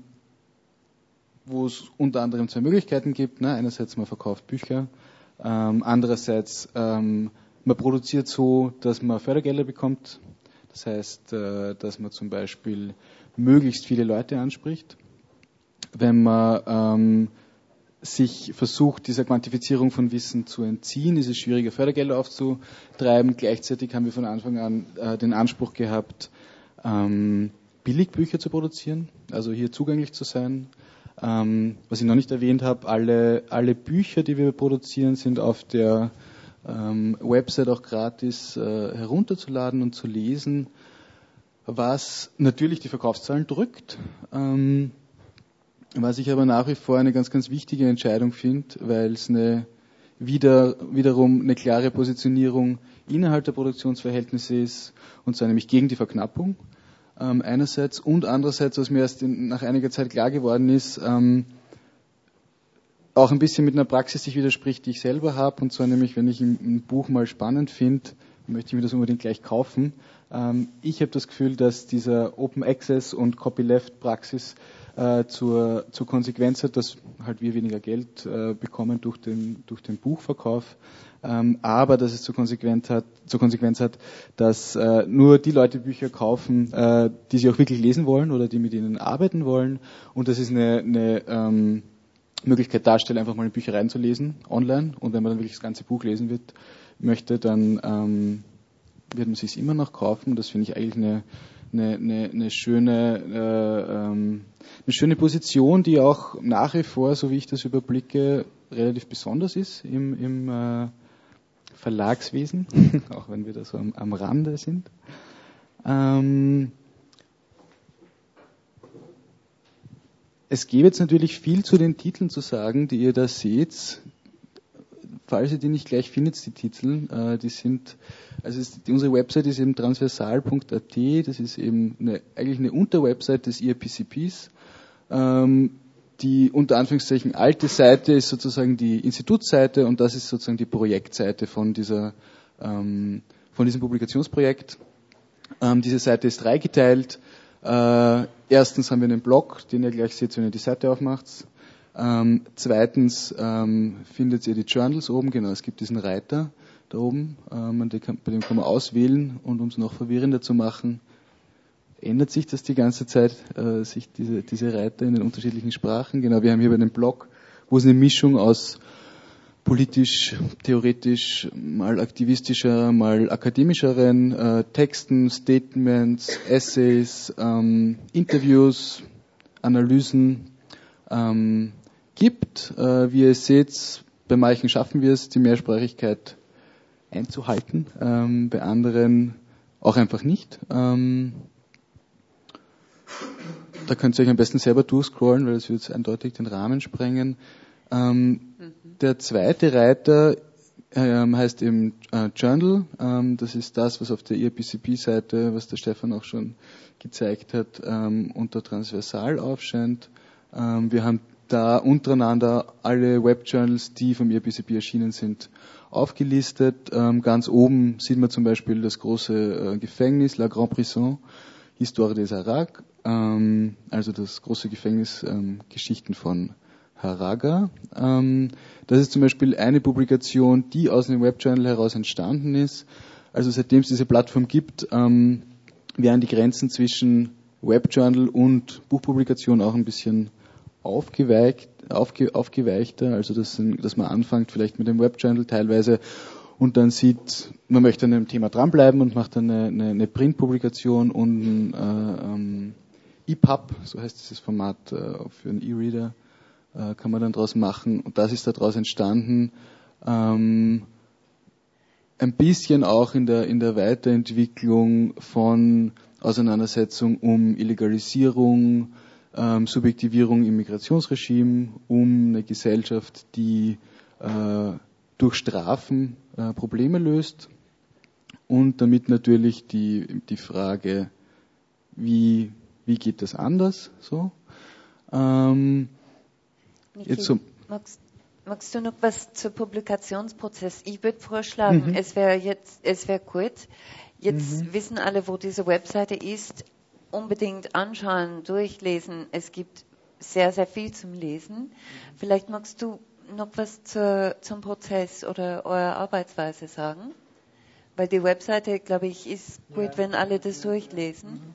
wo es unter anderem zwei Möglichkeiten gibt. Ne? Einerseits, man verkauft Bücher, ähm, andererseits, ähm, man produziert so, dass man Fördergelder bekommt. Das heißt, äh, dass man zum Beispiel möglichst viele Leute anspricht. Wenn man ähm, sich versucht, dieser Quantifizierung von Wissen zu entziehen, ist es schwieriger, Fördergelder aufzutreiben. Gleichzeitig haben wir von Anfang an äh, den Anspruch gehabt, ähm, Billigbücher zu produzieren, also hier zugänglich zu sein. Ähm, was ich noch nicht erwähnt habe, alle, alle Bücher, die wir produzieren, sind auf der ähm, Website auch gratis äh, herunterzuladen und zu lesen, was natürlich die Verkaufszahlen drückt, ähm, was ich aber nach wie vor eine ganz, ganz wichtige Entscheidung finde, weil es eine wieder, wiederum eine klare Positionierung innerhalb der Produktionsverhältnisse ist, und zwar nämlich gegen die Verknappung. Ähm, einerseits und andererseits, was mir erst in, nach einiger Zeit klar geworden ist, ähm, auch ein bisschen mit einer Praxis sich widerspricht, die ich selber habe, und zwar nämlich, wenn ich ein, ein Buch mal spannend finde, möchte ich mir das unbedingt gleich kaufen. Ähm, ich habe das Gefühl, dass dieser Open Access und Copyleft Praxis äh, zur, zur Konsequenz hat, dass halt wir weniger Geld äh, bekommen durch den, durch den Buchverkauf, ähm, aber dass es zur Konsequenz hat, zur Konsequenz hat, dass äh, nur die Leute Bücher kaufen, äh, die sie auch wirklich lesen wollen oder die mit ihnen arbeiten wollen, und das ist eine, eine ähm, Möglichkeit darstellt, einfach mal in Büchereien zu lesen, online, und wenn man dann wirklich das ganze Buch lesen wird, möchte, dann ähm, wird man es sich immer noch kaufen. Das finde ich eigentlich eine, eine, eine, eine, schöne, äh, ähm, eine schöne Position, die auch nach wie vor, so wie ich das überblicke, relativ besonders ist im, im äh, Verlagswesen, auch wenn wir da so am, am Rande sind. Ähm, Es gäbe jetzt natürlich viel zu den Titeln zu sagen, die ihr da seht. Falls ihr die nicht gleich findet, die Titel, äh, die sind, also es, die, unsere Website ist eben transversal punkt a t, das ist eben eine, eigentlich eine Unterwebsite des I A P C Ps. Ähm, die unter Anführungszeichen alte Seite ist sozusagen die Institutsseite, und das ist sozusagen die Projektseite von dieser, ähm, von diesem Publikationsprojekt. Ähm, diese Seite ist dreigeteilt. Äh, erstens haben wir einen Blog, den ihr gleich seht, wenn ihr die Seite aufmacht. Ähm, zweitens ähm, findet ihr die Journals oben, genau, es gibt diesen Reiter da oben, ähm, kann, bei dem kann man auswählen, und um es noch verwirrender zu machen, ändert sich das die ganze Zeit, äh, sich diese, diese Reiter in den unterschiedlichen Sprachen. Genau, wir haben hier bei dem Blog, wo es eine Mischung aus politisch, theoretisch, mal aktivistischer, mal akademischeren äh, Texten, Statements, Essays, ähm, Interviews, Analysen ähm, gibt. Äh, wie ihr seht, bei manchen schaffen wir es, die Mehrsprachigkeit einzuhalten, ähm, bei anderen auch einfach nicht. Ähm, da könnt ihr euch am besten selber durchscrollen, weil das wird eindeutig den Rahmen sprengen. Ähm, mhm. Der zweite Reiter ähm, heißt eben äh, Journal. Ähm, das ist das, was auf der I A P C P-Seite, was der Stefan auch schon gezeigt hat, ähm, unter transversal aufscheint. Ähm, wir haben da untereinander alle Webjournals, die vom I A P C P erschienen sind, aufgelistet. Ähm, ganz oben sieht man zum Beispiel das große äh, Gefängnis, La Grande Prison, Histoire des Harag, ähm, also das große Gefängnis, ähm, Geschichten von Haraga. Ähm, das ist zum Beispiel eine Publikation, die aus einem Webjournal heraus entstanden ist. Also seitdem es diese Plattform gibt, ähm, werden die Grenzen zwischen Webjournal und Buchpublikation auch ein bisschen aufgeweicht, aufge, aufgeweichter. Also dass, dass man anfängt vielleicht mit dem Webjournal teilweise und dann sieht, man möchte an einem Thema dranbleiben und macht dann eine, eine, eine Printpublikation und ein äh, ähm, E P U B, so heißt dieses Format äh, für einen E-Reader, kann man dann daraus machen, und das ist daraus entstanden, ähm, ein bisschen auch in der, in der Weiterentwicklung von Auseinandersetzung um Illegalisierung, ähm, Subjektivierung im Migrationsregime, um eine Gesellschaft, die äh, durch Strafen äh, Probleme löst, und damit natürlich die, die Frage, wie, wie geht das anders, so. Ähm, Niki, Jetzt so. magst, magst du noch was zum Publikationsprozess? Ich würde vorschlagen, mhm. es wäre jetzt, es wäre kurz. Jetzt mhm. wissen alle, wo diese Webseite ist. Unbedingt anschauen, durchlesen. Es gibt sehr, sehr viel zum Lesen. Vielleicht magst du noch was zu, zum Prozess oder eurer Arbeitsweise sagen? Weil die Webseite, glaube ich, ist gut, ja. wenn alle das durchlesen. Mhm.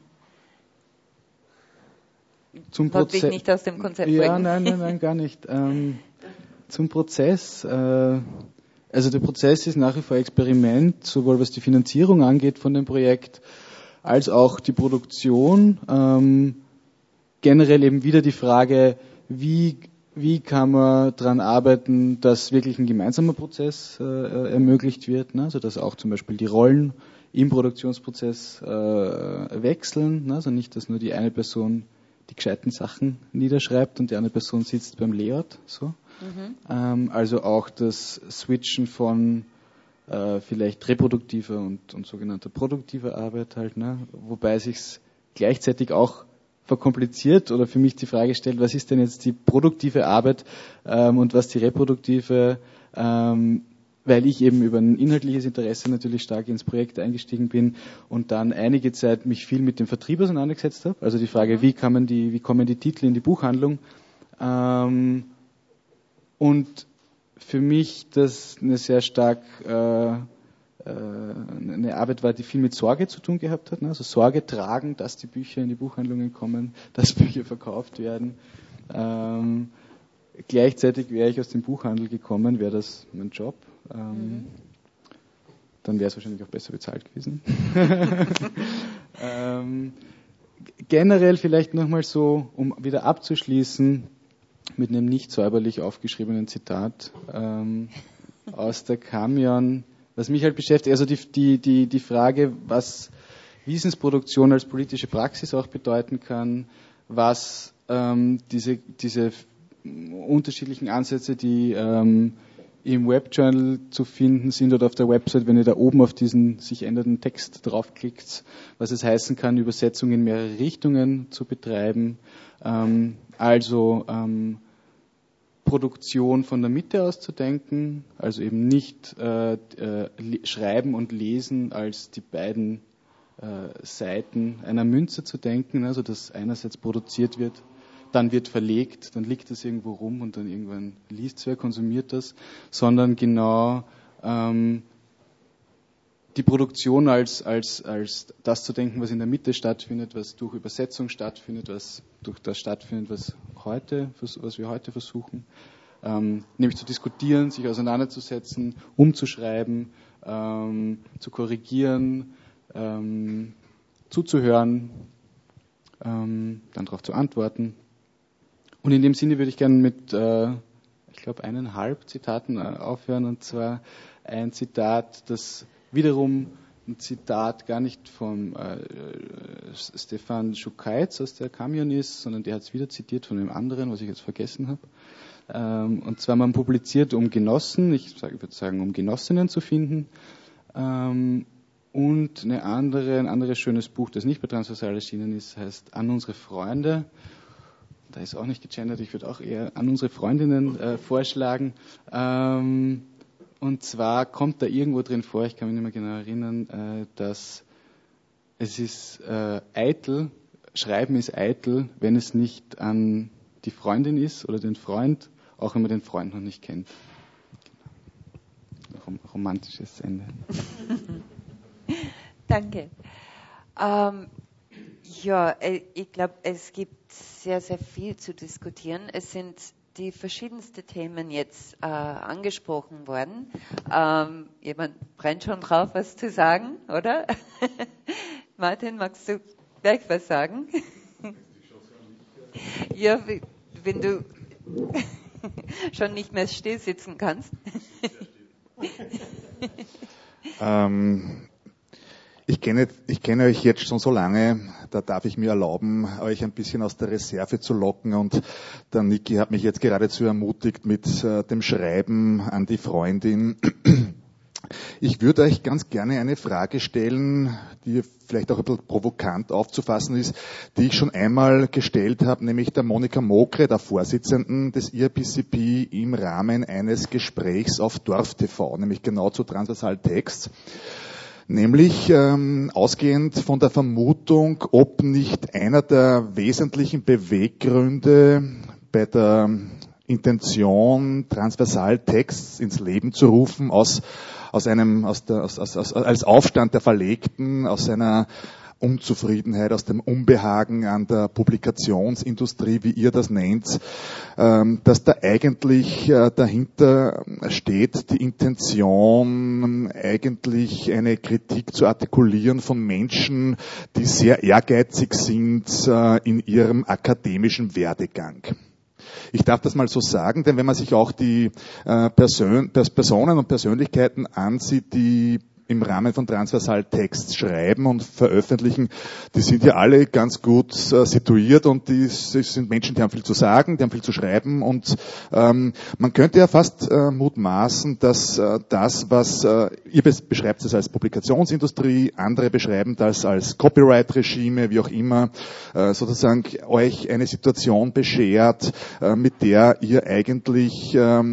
Zum Prozess. nicht aus dem Konzept Ja, bringen. nein, nein, nein, gar nicht. Ähm, zum Prozess. Äh, also der Prozess ist nach wie vor Experiment, sowohl was die Finanzierung angeht von dem Projekt, als auch die Produktion. Ähm, generell eben wieder die Frage, wie, wie kann man daran arbeiten, dass wirklich ein gemeinsamer Prozess äh, ermöglicht wird, ne? Also dass auch zum Beispiel die Rollen im Produktionsprozess äh, wechseln, ne? Also nicht, dass nur die eine Person die gescheiten Sachen niederschreibt und die andere Person sitzt beim Layout. So. Mhm. Ähm, also auch das Switchen von äh, vielleicht reproduktiver und, und sogenannter produktiver Arbeit halt, ne? Wobei sich's gleichzeitig auch verkompliziert oder für mich die Frage stellt, was ist denn jetzt die produktive Arbeit ähm, und was die reproduktive, ähm, weil ich eben über ein inhaltliches Interesse natürlich stark ins Projekt eingestiegen bin und dann einige Zeit mich viel mit dem Vertrieb auseinandergesetzt habe. Also die Frage, wie kann man die, wie kommen die Titel in die Buchhandlung? Ähm, und für mich das eine sehr stark äh, eine Arbeit war, die viel mit Sorge zu tun gehabt hat. Also Sorge tragen, dass die Bücher in die Buchhandlungen kommen, dass Bücher verkauft werden. Ähm, gleichzeitig wäre ich aus dem Buchhandel gekommen, wäre das mein Job. Ähm, mhm. Dann wäre es wahrscheinlich auch besser bezahlt gewesen. ähm, generell vielleicht nochmal so, um wieder abzuschließen, mit einem nicht säuberlich aufgeschriebenen Zitat ähm, aus der Kamion. Was mich halt beschäftigt, also die, die, die, die Frage, was Wissensproduktion als politische Praxis auch bedeuten kann, was ähm, diese, diese unterschiedlichen Ansätze, die ähm, im Webjournal zu finden sind oder auf der Website, wenn ihr da oben auf diesen sich ändernden Text draufklickt, was es heißen kann, Übersetzungen in mehrere Richtungen zu betreiben, ähm, also ähm, Produktion von der Mitte aus zu denken, also eben nicht äh, äh, Schreiben und Lesen als die beiden äh, Seiten einer Münze zu denken, also dass einerseits produziert wird, dann wird verlegt, dann liegt es irgendwo rum und dann irgendwann liest es wer, konsumiert das, sondern genau ähm, die Produktion als, als, als das zu denken, was in der Mitte stattfindet, was durch Übersetzung stattfindet, was durch das stattfindet, was heute, was wir heute versuchen, ähm, nämlich zu diskutieren, sich auseinanderzusetzen, umzuschreiben, ähm, zu korrigieren, ähm, zuzuhören, ähm, dann darauf zu antworten. Und in dem Sinne würde ich gerne mit, äh, ich glaube, eineinhalb Zitaten äh, aufhören, und zwar ein Zitat, das wiederum ein Zitat gar nicht vom äh, Stefan Schukaitz aus der Kamion ist, sondern der hat es wieder zitiert von einem anderen, was ich jetzt vergessen habe. Ähm, und zwar, man publiziert, um Genossen, ich, sag, ich würde sagen, um Genossinnen zu finden. Ähm, und eine andere, ein anderes schönes Buch, das nicht bei Transversal erschienen ist, heißt An unsere Freunde. Da ist auch nicht gegendert, ich würde auch eher an unsere Freundinnen äh, vorschlagen. Ähm, Und zwar kommt da irgendwo drin vor, ich kann mich nicht mehr genau erinnern, äh, dass es ist äh, eitel, Schreiben ist eitel, wenn es nicht an die Freundin ist oder den Freund, auch wenn man den Freund noch nicht kennt. Genau. Rom- romantisches Ende. Danke. Ähm, ja, ich glaube, es gibt sehr, sehr viel zu diskutieren. Es sind die verschiedensten Themen jetzt äh, angesprochen worden. Ähm, jemand brennt schon drauf, was zu sagen, oder? Martin, magst du gleich was sagen? Ja, wenn du schon nicht mehr still sitzen kannst. ähm, ich kenne, ich kenne euch jetzt schon so lange, da darf ich mir erlauben, euch ein bisschen aus der Reserve zu locken, und der Niki hat mich jetzt geradezu ermutigt mit äh, dem Schreiben an die Freundin. Ich würde euch ganz gerne eine Frage stellen, die vielleicht auch ein bisschen provokant aufzufassen ist, die ich schon einmal gestellt habe, nämlich der Monika Mokre, der Vorsitzenden des I R P C P, im Rahmen eines Gesprächs auf Dorf T V, nämlich genau zu Transversal Text. Nämlich ähm, ausgehend von der Vermutung, ob nicht einer der wesentlichen Beweggründe bei der Intention, Transversal Text ins Leben zu rufen, aus, aus einem, aus der, aus, aus, aus, als Aufstand der Verlegten, aus einer Unzufriedenheit, aus dem Unbehagen an der Publikationsindustrie, wie ihr das nennt, dass da eigentlich dahinter steht, die Intention, eigentlich eine Kritik zu artikulieren von Menschen, die sehr ehrgeizig sind in ihrem akademischen Werdegang. Ich darf das mal so sagen, denn wenn man sich auch die Person, Personen und Persönlichkeiten ansieht, die im Rahmen von Transversal Text schreiben und veröffentlichen, die sind ja alle ganz gut äh, situiert, und die, die sind Menschen, die haben viel zu sagen, die haben viel zu schreiben, und ähm, man könnte ja fast äh, mutmaßen, dass äh, das, was äh, ihr beschreibt es als Publikationsindustrie, andere beschreiben das als Copyright-Regime, wie auch immer, äh, sozusagen euch eine Situation beschert, äh, mit der ihr eigentlich ähm,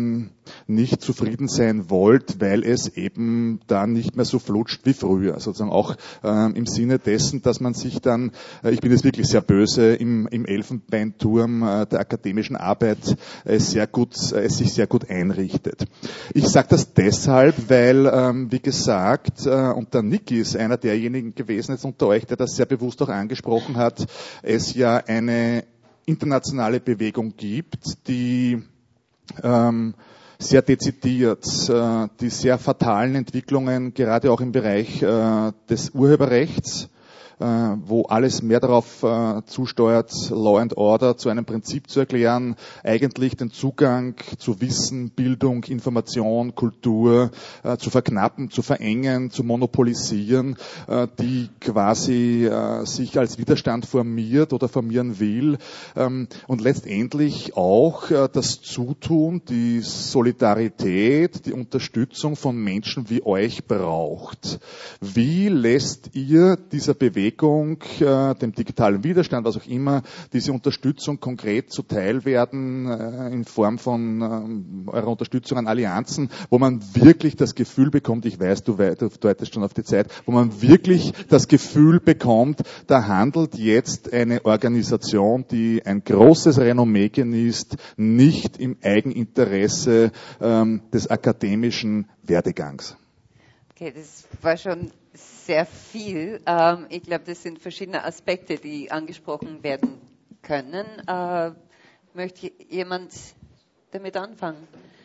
nicht zufrieden sein wollt, weil es eben dann nicht mehr so flutscht wie früher. Sozusagen auch ähm, im Sinne dessen, dass man sich dann, äh, ich bin jetzt wirklich sehr böse, im, im Elfenbeinturm äh, der akademischen Arbeit äh, sehr gut, äh, es sich sehr gut einrichtet. Ich sage das deshalb, weil, ähm, wie gesagt, äh, und der Niki ist einer derjenigen gewesen jetzt unter euch, der das sehr bewusst auch angesprochen hat, es ja eine internationale Bewegung gibt, die ähm, sehr dezidiert äh, die sehr fatalen Entwicklungen, gerade auch im Bereich äh, des Urheberrechts, äh, wo alles mehr darauf äh, zusteuert, Law and Order zu einem Prinzip zu erklären, eigentlich den Zugang zu Wissen, Bildung, Information, Kultur äh, zu verknappen, zu verengen, zu monopolisieren, äh, die quasi äh, sich als Widerstand formiert oder formieren will, ähm, und letztendlich auch äh, das Zutun, die Solidarität, die Unterstützung von Menschen wie euch braucht. Wie lässt ihr dieser Bewegung, äh, dem digitalen Widerstand, was auch immer, diese Unterstützung konkret zuteil werden äh, in Form von äh, eurer Unterstützung an Allianzen, wo man wirklich das Gefühl bekommt, ich weiß, du, du deutest schon auf die Zeit, wo man wirklich das Gefühl bekommt, da handelt jetzt eine Organisation, die ein großes Renommee genießt, nicht im Eigeninteresse ähm, des akademischen Werdegangs. Okay, das war schon sehr viel. Ähm, ich glaube, das sind verschiedene Aspekte, die angesprochen werden können. Äh, möchte jemand damit anfangen?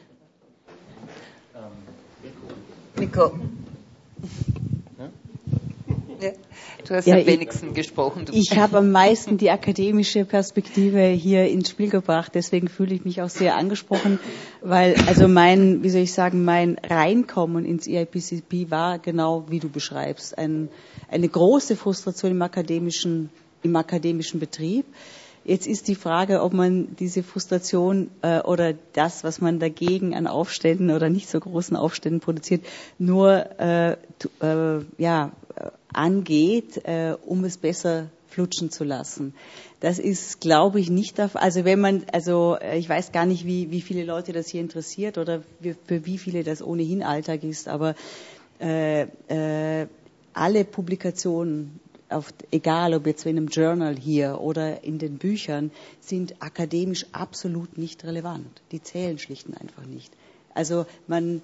Ähm, Nico. Nico. Ja? Ja. Du hast ja, am wenigsten ich, gesprochen. Du ich habe am meisten die akademische Perspektive hier ins Spiel gebracht, deswegen fühle ich mich auch sehr angesprochen, weil also mein, wie soll ich sagen, mein Reinkommen ins E I P C P war genau wie du beschreibst, ein, eine große Frustration im akademischen, im akademischen Betrieb. Jetzt ist die Frage, ob man diese Frustration äh, oder das, was man dagegen an Aufständen oder nicht so großen Aufständen produziert, nur äh, äh, ja, angeht, äh, um es besser flutschen zu lassen. Das ist, glaube ich, nicht der Fall. Also wenn man, also ich weiß gar nicht, wie, wie viele Leute das hier interessiert oder für, für wie viele das ohnehin Alltag ist, aber äh, äh, alle Publikationen, auf, egal ob jetzt in einem Journal hier oder in den Büchern, sind akademisch absolut nicht relevant. Die zählen schlicht und einfach nicht. Also man,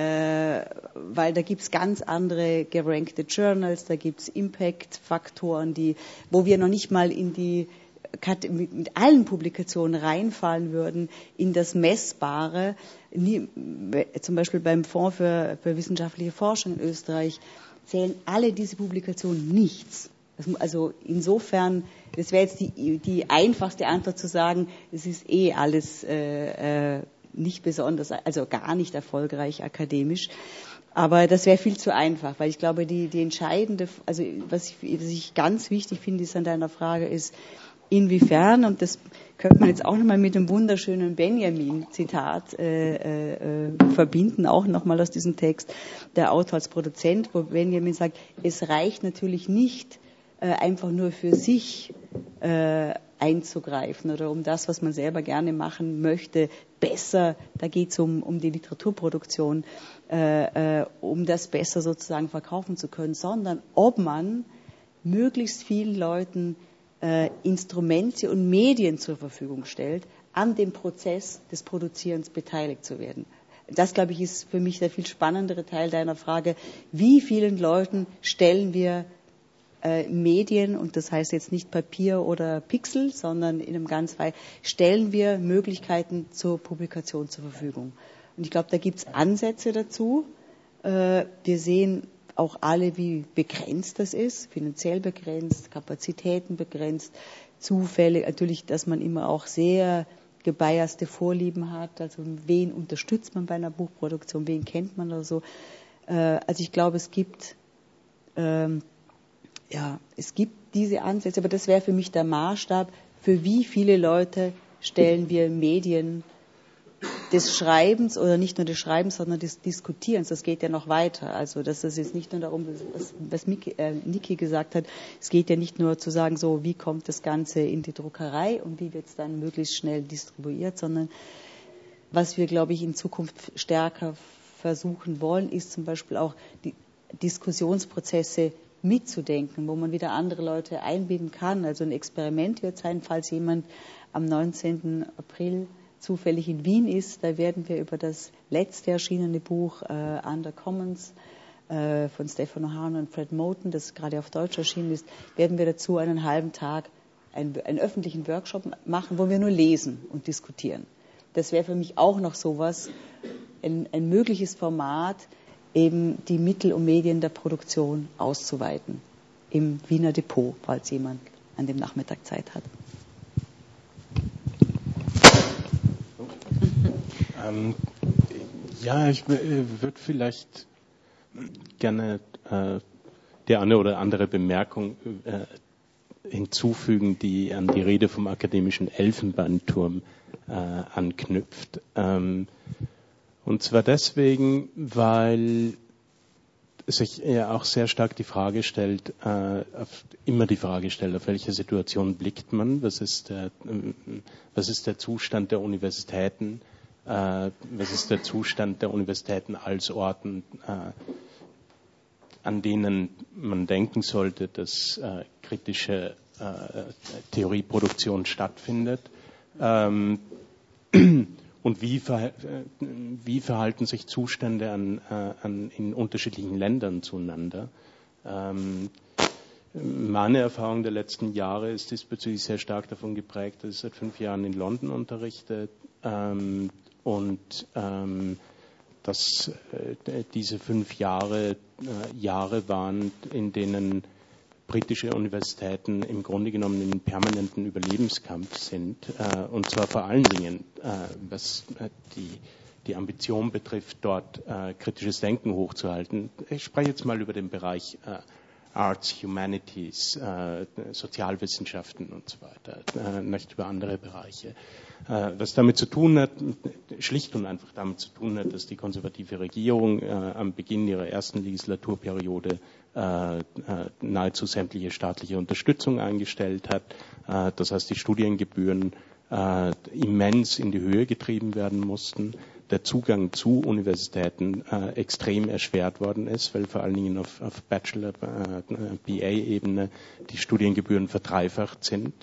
äh, weil da gibt's ganz andere gerankte Journals, da gibt's Impact-Faktoren, die, wo wir noch nicht mal in die mit, mit allen Publikationen reinfallen würden in das Messbare. Nie, zum Beispiel beim Fonds für, für wissenschaftliche Forschung in Österreich zählen alle diese Publikationen nichts. Also insofern, das wäre jetzt die, die einfachste Antwort zu sagen, es ist eh alles äh, nicht besonders, also gar nicht erfolgreich akademisch. Aber das wäre viel zu einfach, weil ich glaube, die, die entscheidende, also was ich, was ich ganz wichtig finde, ist an deiner Frage, ist, inwiefern, und das könnte man jetzt auch nochmal mit dem wunderschönen Benjamin-Zitat äh, äh, verbinden, auch nochmal aus diesem Text, der Autor als Produzent, wo Benjamin sagt, es reicht natürlich nicht, äh, einfach nur für sich äh, einzugreifen oder um das, was man selber gerne machen möchte, besser, da geht es um, um die Literaturproduktion, äh, äh, um das besser sozusagen verkaufen zu können, sondern ob man möglichst vielen Leuten äh, Instrumente und Medien zur Verfügung stellt, an dem Prozess des Produzierens beteiligt zu werden. Das, glaube ich, ist für mich der viel spannendere Teil deiner Frage. Wie vielen Leuten stellen wir äh, Medien, und das heißt jetzt nicht Papier oder Pixel, sondern in einem ganz weit, stellen wir Möglichkeiten zur Publikation zur Verfügung. Und ich glaube, da gibt es Ansätze dazu. Äh, wir sehen auch alle, wie begrenzt das ist, finanziell begrenzt, Kapazitäten begrenzt, Zufälle, natürlich, dass man immer auch sehr gebiaste Vorlieben hat, also wen unterstützt man bei einer Buchproduktion, wen kennt man oder so. Also ich glaube, es gibt, ähm, ja, es gibt diese Ansätze, aber das wäre für mich der Maßstab, für wie viele Leute stellen wir Medien des Schreibens oder nicht nur des Schreibens, sondern des Diskutierens. Das geht ja noch weiter. Also das ist jetzt nicht nur darum, was, was Niki, äh, Niki gesagt hat, es geht ja nicht nur zu sagen, so wie kommt das Ganze in die Druckerei und wie wird es dann möglichst schnell distribuiert, sondern was wir, glaube ich, in Zukunft stärker versuchen wollen, ist zum Beispiel auch die Diskussionsprozesse mitzudenken, wo man wieder andere Leute einbinden kann. Also ein Experiment wird sein, falls jemand am neunzehnten April zufällig in Wien ist, da werden wir über das letzte erschienene Buch äh, Under Commons äh, von Stefano Hahn und Fred Moten, das gerade auf Deutsch erschienen ist, werden wir dazu einen halben Tag einen, einen öffentlichen Workshop machen, wo wir nur lesen und diskutieren. Das wäre für mich auch noch sowas, ein, ein mögliches Format, eben die Mittel und Medien der Produktion auszuweiten. Im Wiener Depot, falls jemand an dem Nachmittag Zeit hat. Ähm, ja, ich äh, würde vielleicht gerne äh, die eine oder andere Bemerkung äh, hinzufügen, die an die Rede vom akademischen Elfenbeinturm äh, anknüpft. Ähm, und zwar deswegen, weil sich ja auch sehr stark die Frage stellt, äh, auf, immer die Frage stellt, auf welche Situation blickt man, was ist der, äh, was ist der Zustand der Universitäten, äh, was ist der Zustand der Universitäten als Orten, äh, an denen man denken sollte, dass äh, kritische äh, Theorieproduktion stattfindet. Ähm, und wie, ver, äh, wie verhalten sich Zustände an, äh, an, in unterschiedlichen Ländern zueinander? Ähm, meine Erfahrung der letzten Jahre ist diesbezüglich sehr stark davon geprägt, dass ich seit fünf Jahren in London unterrichte ähm, und ähm, dass äh, diese fünf Jahre äh, Jahre waren, in denen britische Universitäten im Grunde genommen in permanenten Überlebenskampf sind, äh, und zwar vor allen Dingen, äh, was äh, die, die Ambition betrifft, dort äh, kritisches Denken hochzuhalten. Ich spreche jetzt mal über den Bereich äh, Arts, Humanities, äh, Sozialwissenschaften und so weiter, äh, nicht über andere Bereiche. Äh, was damit zu tun hat, schlicht und einfach damit zu tun hat, dass die konservative Regierung äh, am Beginn ihrer ersten Legislaturperiode äh, äh, nahezu sämtliche staatliche Unterstützung eingestellt hat. Äh, das heißt, die Studiengebühren äh, immens in die Höhe getrieben werden mussten. Der Zugang zu Universitäten äh, extrem erschwert worden ist, weil vor allen Dingen auf, auf Bachelor-, äh, B A-Ebene die Studiengebühren verdreifacht sind.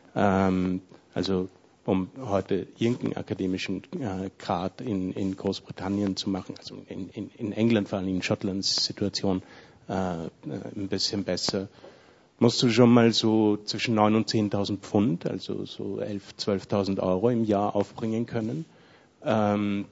Ähm, also um heute irgendeinen akademischen äh, Grad in, in Großbritannien zu machen, also in, in, in England, vor allem in Schottlands Situation äh, ein bisschen besser, musst du schon mal so zwischen neun und zehntausend Pfund, also so elf, zwölftausend Euro im Jahr aufbringen können. Ähm,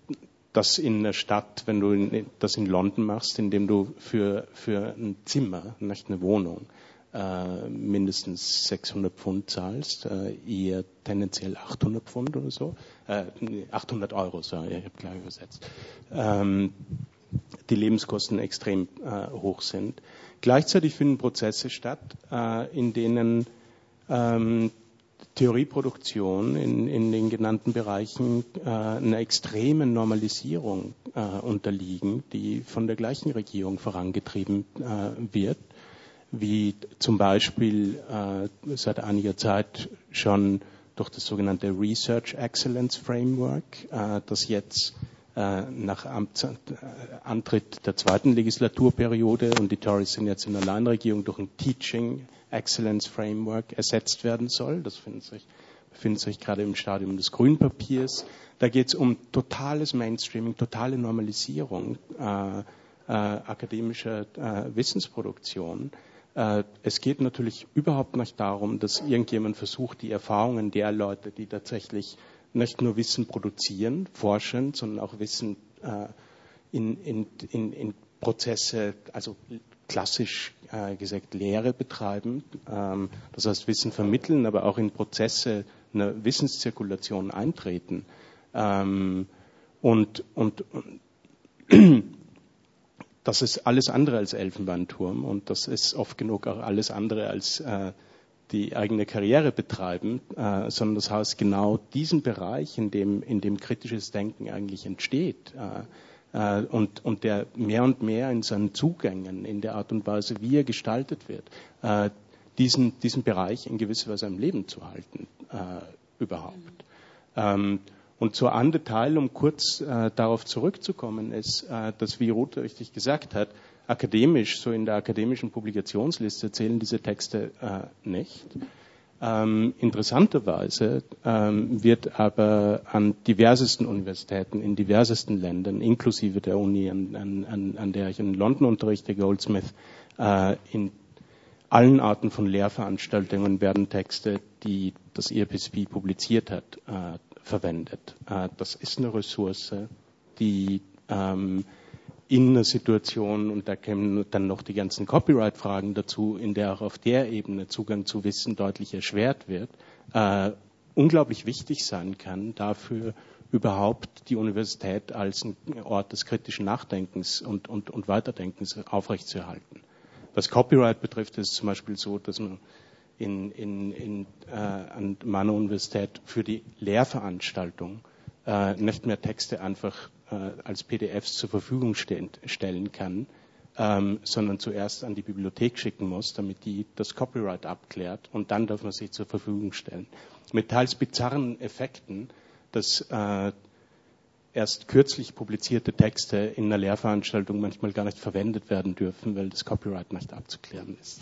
das in einer Stadt, wenn du in, das in London machst, indem du für, für ein Zimmer, nicht eine Wohnung, äh, mindestens sechshundert Pfund zahlst, äh, eher tendenziell achthundert Pfund oder so, äh, achthundert Euro, sorry, ich habe klar übersetzt, ähm, die Lebenskosten extrem äh, hoch sind. Gleichzeitig finden Prozesse statt, äh, in denen ähm, Theorieproduktion in, in den genannten Bereichen äh, einer extremen Normalisierung äh, unterliegen, die von der gleichen Regierung vorangetrieben äh, wird, wie zum Beispiel äh, seit einiger Zeit schon durch das sogenannte Research Excellence Framework, äh, das jetzt äh, nach Amts, äh, Antritt der zweiten Legislaturperiode, und die Tories sind jetzt in der Alleinregierung, durch ein Teaching Excellence Framework ersetzt werden soll. Das befindet sich, befindet sich gerade im Stadium des Grünpapiers. Da geht es um totales Mainstreaming, totale Normalisierung äh, äh, akademischer äh, Wissensproduktion. Äh, es geht natürlich überhaupt nicht darum, dass irgendjemand versucht, die Erfahrungen der Leute, die tatsächlich nicht nur Wissen produzieren, forschen, sondern auch Wissen äh, in, in, in, in Prozesse, also klassisch äh, gesagt Lehre betreiben, ähm, das heißt Wissen vermitteln, aber auch in Prozesse einer Wissenszirkulation eintreten. Ähm, und, und, und das ist alles andere als Elfenbeinturm, und das ist oft genug auch alles andere als äh, die eigene Karriere betreiben, äh, sondern das heißt genau diesen Bereich, in dem, in dem kritisches Denken eigentlich entsteht, äh, Und, und der mehr und mehr in seinen Zugängen, in der Art und Weise, wie er gestaltet wird, äh, diesen, diesen Bereich in gewisser Weise am Leben zu halten, äh, überhaupt. Mhm. Ähm, Und zur andere Teil, um kurz äh, darauf zurückzukommen, ist, äh, dass, wie Ruth richtig gesagt hat, akademisch, so in der akademischen Publikationsliste zählen diese Texte äh, nicht. Ähm, interessanterweise ähm, wird aber an diversesten Universitäten, in diversesten Ländern, inklusive der Uni, an, an, an der ich in London unterrichte, Goldsmith, äh, in allen Arten von Lehrveranstaltungen werden Texte, die das I A P C P publiziert hat, äh, verwendet. Äh, das ist eine Ressource, die ähm, in einer Situation, und da kämen dann noch die ganzen Copyright-Fragen dazu, in der auch auf der Ebene Zugang zu Wissen deutlich erschwert wird, äh, unglaublich wichtig sein kann, dafür überhaupt die Universität als ein Ort des kritischen Nachdenkens und, und, und Weiterdenkens aufrechtzuerhalten. Was Copyright betrifft, ist es zum Beispiel so, dass man in, in, in, äh, an meiner Universität für die Lehrveranstaltung äh, nicht mehr Texte einfach äh, als P D Fs zur Verfügung stellen, stellen kann, ähm, sondern zuerst an die Bibliothek schicken muss, damit die das Copyright abklärt, und dann darf man sie zur Verfügung stellen. Mit teils bizarren Effekten, dass äh, erst kürzlich publizierte Texte in einer Lehrveranstaltung manchmal gar nicht verwendet werden dürfen, weil das Copyright nicht abzuklären ist.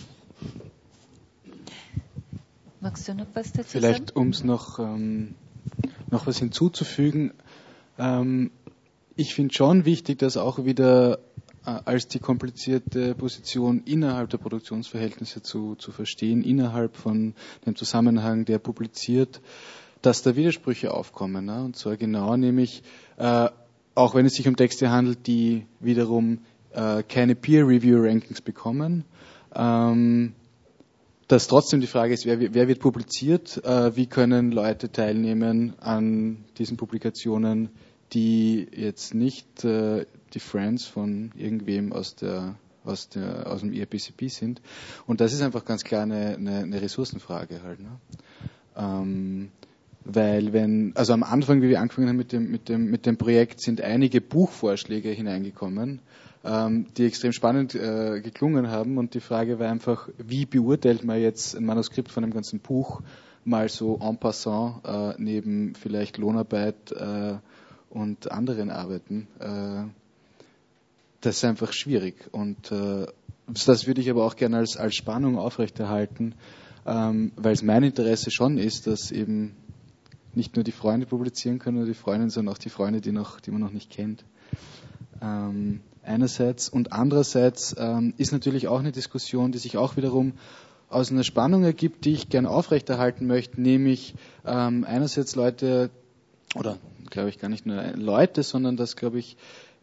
Magst du noch was dazu Vielleicht, sagen? um es noch, ähm, noch was hinzuzufügen. Ähm, ich finde schon wichtig, das auch wieder äh, als die komplizierte Position innerhalb der Produktionsverhältnisse zu, zu verstehen, innerhalb von dem Zusammenhang, der publiziert, dass da Widersprüche aufkommen. Ne? Und zwar genau, nämlich, äh, auch wenn es sich um Texte handelt, die wiederum äh, keine Peer-Review-Rankings bekommen, ähm, dass trotzdem die Frage ist, wer, wer wird publiziert, äh, wie können Leute teilnehmen an diesen Publikationen, die jetzt nicht äh, die Friends von irgendwem aus der aus der aus dem I A P C P sind. Und das ist einfach ganz klar eine, eine, eine Ressourcenfrage halt. Ne? Ähm, weil wenn, also am Anfang, wie wir angefangen haben mit dem mit dem mit dem Projekt, sind einige Buchvorschläge hineingekommen, ähm, die extrem spannend äh, geklungen haben, und die Frage war einfach, wie beurteilt man jetzt ein Manuskript von einem ganzen Buch mal so en passant äh, neben vielleicht Lohnarbeit äh, und anderen Arbeiten. Äh, das ist einfach schwierig, und äh, das würde ich aber auch gerne als als Spannung aufrechterhalten, ähm, weil es mein Interesse schon ist, dass eben nicht nur die Freunde publizieren können oder die Freundinnen, sondern auch die Freunde, die noch, die man noch nicht kennt. Ähm, einerseits, und andererseits ähm, ist natürlich auch eine Diskussion, die sich auch wiederum aus einer Spannung ergibt, die ich gern aufrechterhalten möchte, nämlich ähm, einerseits Leute, oder glaube ich gar nicht nur Leute, sondern dass, glaube ich,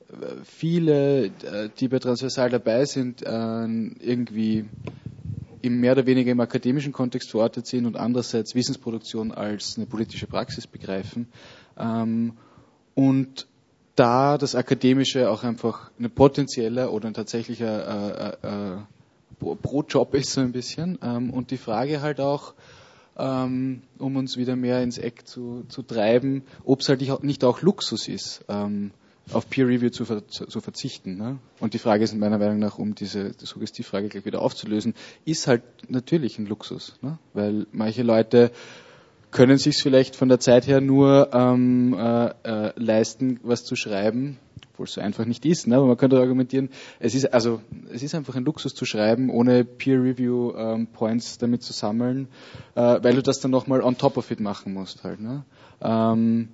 viele, die bei Transversal dabei sind, äh, irgendwie im mehr oder weniger im akademischen Kontext verortet sind und andererseits Wissensproduktion als eine politische Praxis begreifen. Ähm, und da das Akademische auch einfach ein potenzieller oder ein tatsächlicher äh, äh, Brotjob ist, so ein bisschen. Ähm, und die Frage halt auch, ähm, um uns wieder mehr ins Eck zu, zu treiben, ob es halt nicht auch Luxus ist, ähm, auf Peer Review zu, ver zu verzichten. Ne? Und die Frage ist meiner Meinung nach, um diese die Suggestivfrage gleich wieder aufzulösen, ist halt natürlich ein Luxus. Ne? Weil manche Leute können sich vielleicht von der Zeit her nur ähm, äh, äh, leisten, was zu schreiben, obwohl es so einfach nicht ist. Ne? Aber man könnte argumentieren, es ist also es ist einfach ein Luxus zu schreiben, ohne Peer Review ähm, Points damit zu sammeln, äh, weil du das dann nochmal on top of it machen musst halt. Ne? Ähm,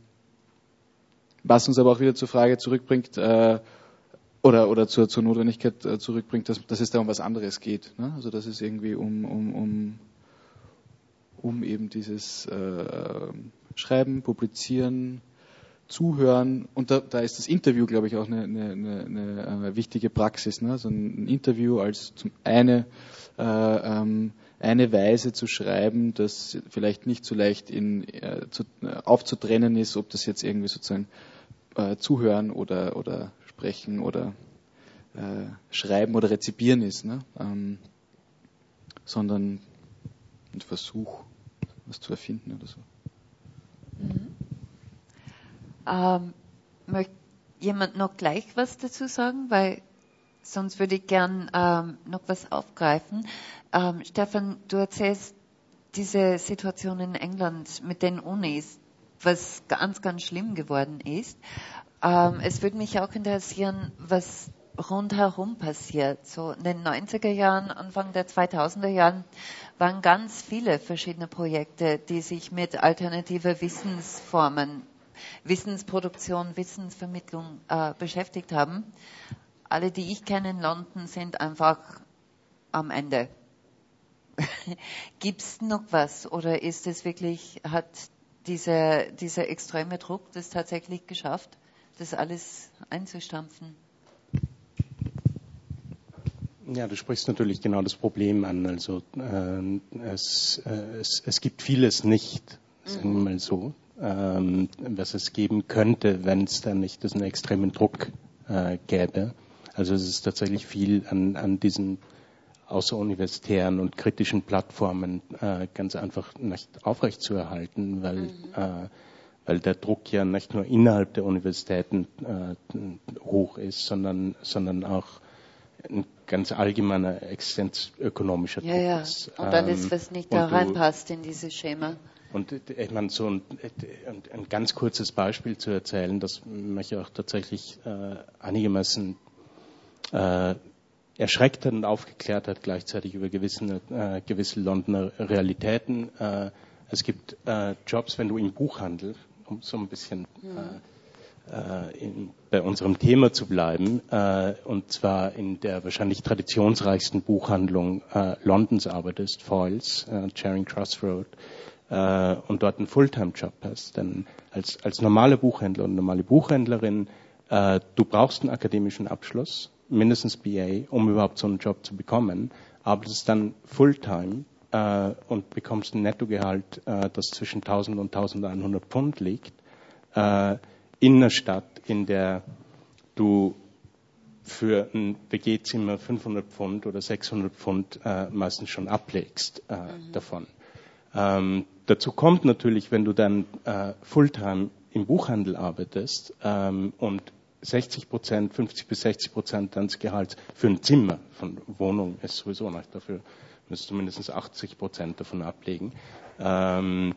Was uns aber auch wieder zur Frage zurückbringt, äh, oder, oder zur, zur Notwendigkeit äh, zurückbringt, dass, dass es da um was anderes geht. Ne? Also dass es irgendwie um, um, um, um eben dieses äh, Schreiben, Publizieren, Zuhören, und da, da ist das Interview, glaube ich, auch eine, eine, eine, eine wichtige Praxis. Ne? Also ein Interview als zum eine, äh, ähm, eine Weise zu schreiben, dass vielleicht nicht so leicht in, äh, zu, äh, aufzutrennen ist, ob das jetzt irgendwie sozusagen äh, Zuhören oder, oder Sprechen oder äh, Schreiben oder Rezipieren ist, ne? ähm, sondern ein Versuch, was zu erfinden oder so. Mhm. Ähm, möchte jemand noch gleich was dazu sagen? Weil sonst würde ich gern ähm, noch was aufgreifen. Ähm, Stefan, du erzählst diese Situation in England mit den Unis. was ganz, ganz schlimm geworden ist. Ähm, es würde mich auch interessieren, was rundherum passiert. So in den neunziger Jahren, Anfang der zweitausender Jahren waren ganz viele verschiedene Projekte, die sich mit alternativer Wissensformen, Wissensproduktion, Wissensvermittlung äh, beschäftigt haben. Alle, die ich kenne in London, sind einfach am Ende. Gibt es noch was oder ist es wirklich, hat dieser, dieser extreme Druck das tatsächlich geschafft, das alles einzustampfen? Ja, du sprichst natürlich genau das Problem an. Also äh, es, äh, es, es gibt vieles nicht, sagen wir mal so, ähm, was es geben könnte, wenn es da nicht diesen extremen Druck äh, gäbe. Also es ist tatsächlich viel an, an diesen außeruniversitären und kritischen Plattformen äh, ganz einfach nicht aufrechtzuerhalten, weil, mhm. äh, weil der Druck ja nicht nur innerhalb der Universitäten äh, hoch ist, sondern, sondern auch ein ganz allgemeiner existenzökonomischer Druck ja, ja. ist. Und alles, was nicht da du, reinpasst in dieses Schema. Und ich meine, so ein, ein ganz kurzes Beispiel zu erzählen, das mich auch tatsächlich äh, einigermaßen äh, erschreckt hat und aufgeklärt hat, gleichzeitig über gewisse, äh, gewisse Londoner Realitäten. Äh, es gibt äh, Jobs, wenn du im Buchhandel, um so ein bisschen äh, äh, in, bei unserem Thema zu bleiben, äh, und zwar in der wahrscheinlich traditionsreichsten Buchhandlung äh, Londons arbeitest, Foyles, äh, Charing Cross Road, äh, und dort einen Fulltime-Job hast. Denn als, als normaler Buchhändler und normale Buchhändlerin, äh, du brauchst einen akademischen Abschluss, mindestens B A, um überhaupt so einen Job zu bekommen, arbeitest dann Fulltime äh, und bekommst ein Nettogehalt, äh, das zwischen tausend und eintausendeinhundert Pfund liegt, äh, in einer Stadt, in der du für ein W G-Zimmer fünfhundert Pfund oder sechshundert Pfund äh, meistens schon ablegst äh, mhm. davon. Ähm, dazu kommt natürlich, wenn du dann äh, Fulltime im Buchhandel arbeitest ähm, und sechzig Prozent, fünfzig bis sechzig Prozent deines Gehalts für ein Zimmer von Wohnung ist sowieso nicht. Dafür müsstest du mindestens achtzig Prozent davon ablegen. Ähm,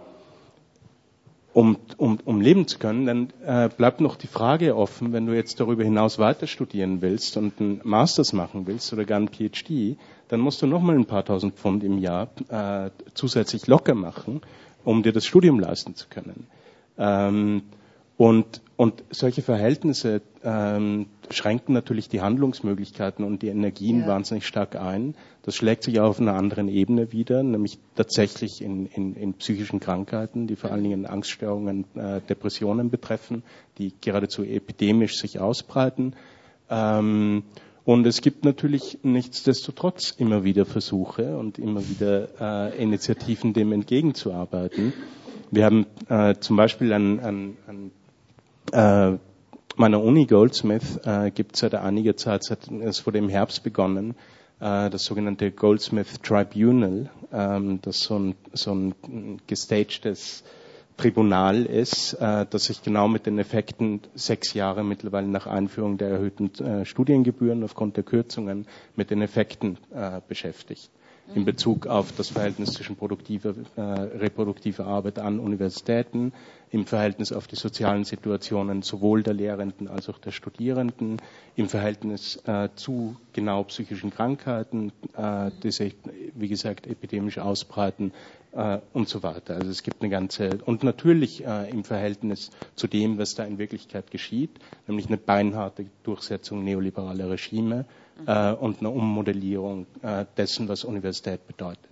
um, um, um leben zu können, dann äh, bleibt noch die Frage offen, wenn du jetzt darüber hinaus weiter studieren willst und einen Masters machen willst oder gar einen P H D, dann musst du nochmal ein paar tausend Pfund im Jahr äh, zusätzlich locker machen, um dir das Studium leisten zu können. Ähm, Und, und solche Verhältnisse ähm, schränken natürlich die Handlungsmöglichkeiten und die Energien ja. wahnsinnig stark ein. Das schlägt sich auch auf einer anderen Ebene wieder, nämlich tatsächlich in, in, in psychischen Krankheiten, die vor allen Dingen Angststörungen, äh, Depressionen betreffen, die geradezu epidemisch sich ausbreiten. Ähm, und es gibt natürlich nichtsdestotrotz immer wieder Versuche und immer wieder äh, Initiativen, dem entgegenzuarbeiten. Wir haben äh, zum Beispiel an, an, an Äh, meiner Uni Goldsmith äh, gibt es seit einiger Zeit, seit es wurde im Herbst begonnen, äh, das sogenannte Goldsmith Tribunal, ähm, das so ein, so ein gestagedes Tribunal ist, äh, das sich genau mit den Effekten sechs Jahre mittlerweile nach Einführung der erhöhten äh, Studiengebühren aufgrund der Kürzungen mit den Effekten äh, beschäftigt. In Bezug auf das Verhältnis zwischen produktiver, äh, reproduktiver Arbeit an Universitäten, im Verhältnis auf die sozialen Situationen sowohl der Lehrenden als auch der Studierenden, im Verhältnis äh, zu genau psychischen Krankheiten, äh, die sich, wie gesagt, epidemisch ausbreiten äh, und so weiter. Also es gibt eine ganze, und natürlich äh, im Verhältnis zu dem, was da in Wirklichkeit geschieht, nämlich eine beinharte Durchsetzung neoliberaler Regime, Äh, und eine Ummodellierung äh, dessen, was Universität bedeutet.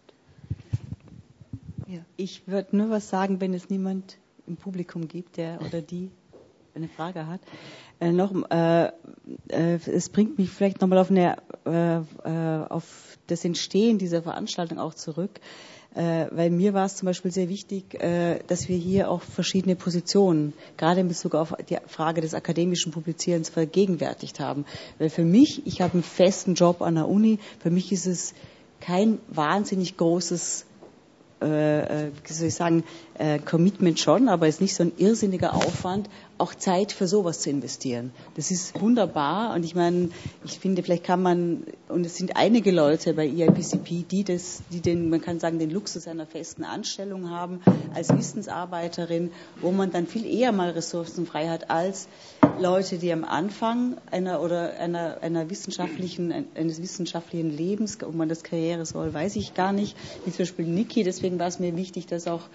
Ja. Ich würde nur was sagen, wenn es niemand im Publikum gibt, der oder die eine Frage hat. Äh, noch, äh, äh, es bringt mich vielleicht nochmal auf, eine, äh, äh, auf das Entstehen dieser Veranstaltung auch zurück. Äh, weil mir war es zum Beispiel sehr wichtig, äh, dass wir hier auch verschiedene Positionen, gerade in Bezug auf die Frage des akademischen Publizierens, vergegenwärtigt haben. Weil für mich, ich habe einen festen Job an der Uni, für mich ist es kein wahnsinnig großes äh, wie soll ich sagen, äh, Commitment schon, aber es ist nicht so ein irrsinniger Aufwand, auch Zeit für sowas zu investieren. Das ist wunderbar und ich meine, ich finde, vielleicht kann man, und es sind einige Leute bei E I P C P, die das, die den, man kann sagen, den Luxus einer festen Anstellung haben als Wissensarbeiterin, wo man dann viel eher mal Ressourcen frei hat als Leute, die am Anfang einer oder einer, einer wissenschaftlichen, eines wissenschaftlichen Lebens, ob man das Karriere soll, weiß ich gar nicht, wie zum Beispiel Niki, deswegen war es mir wichtig, dass auch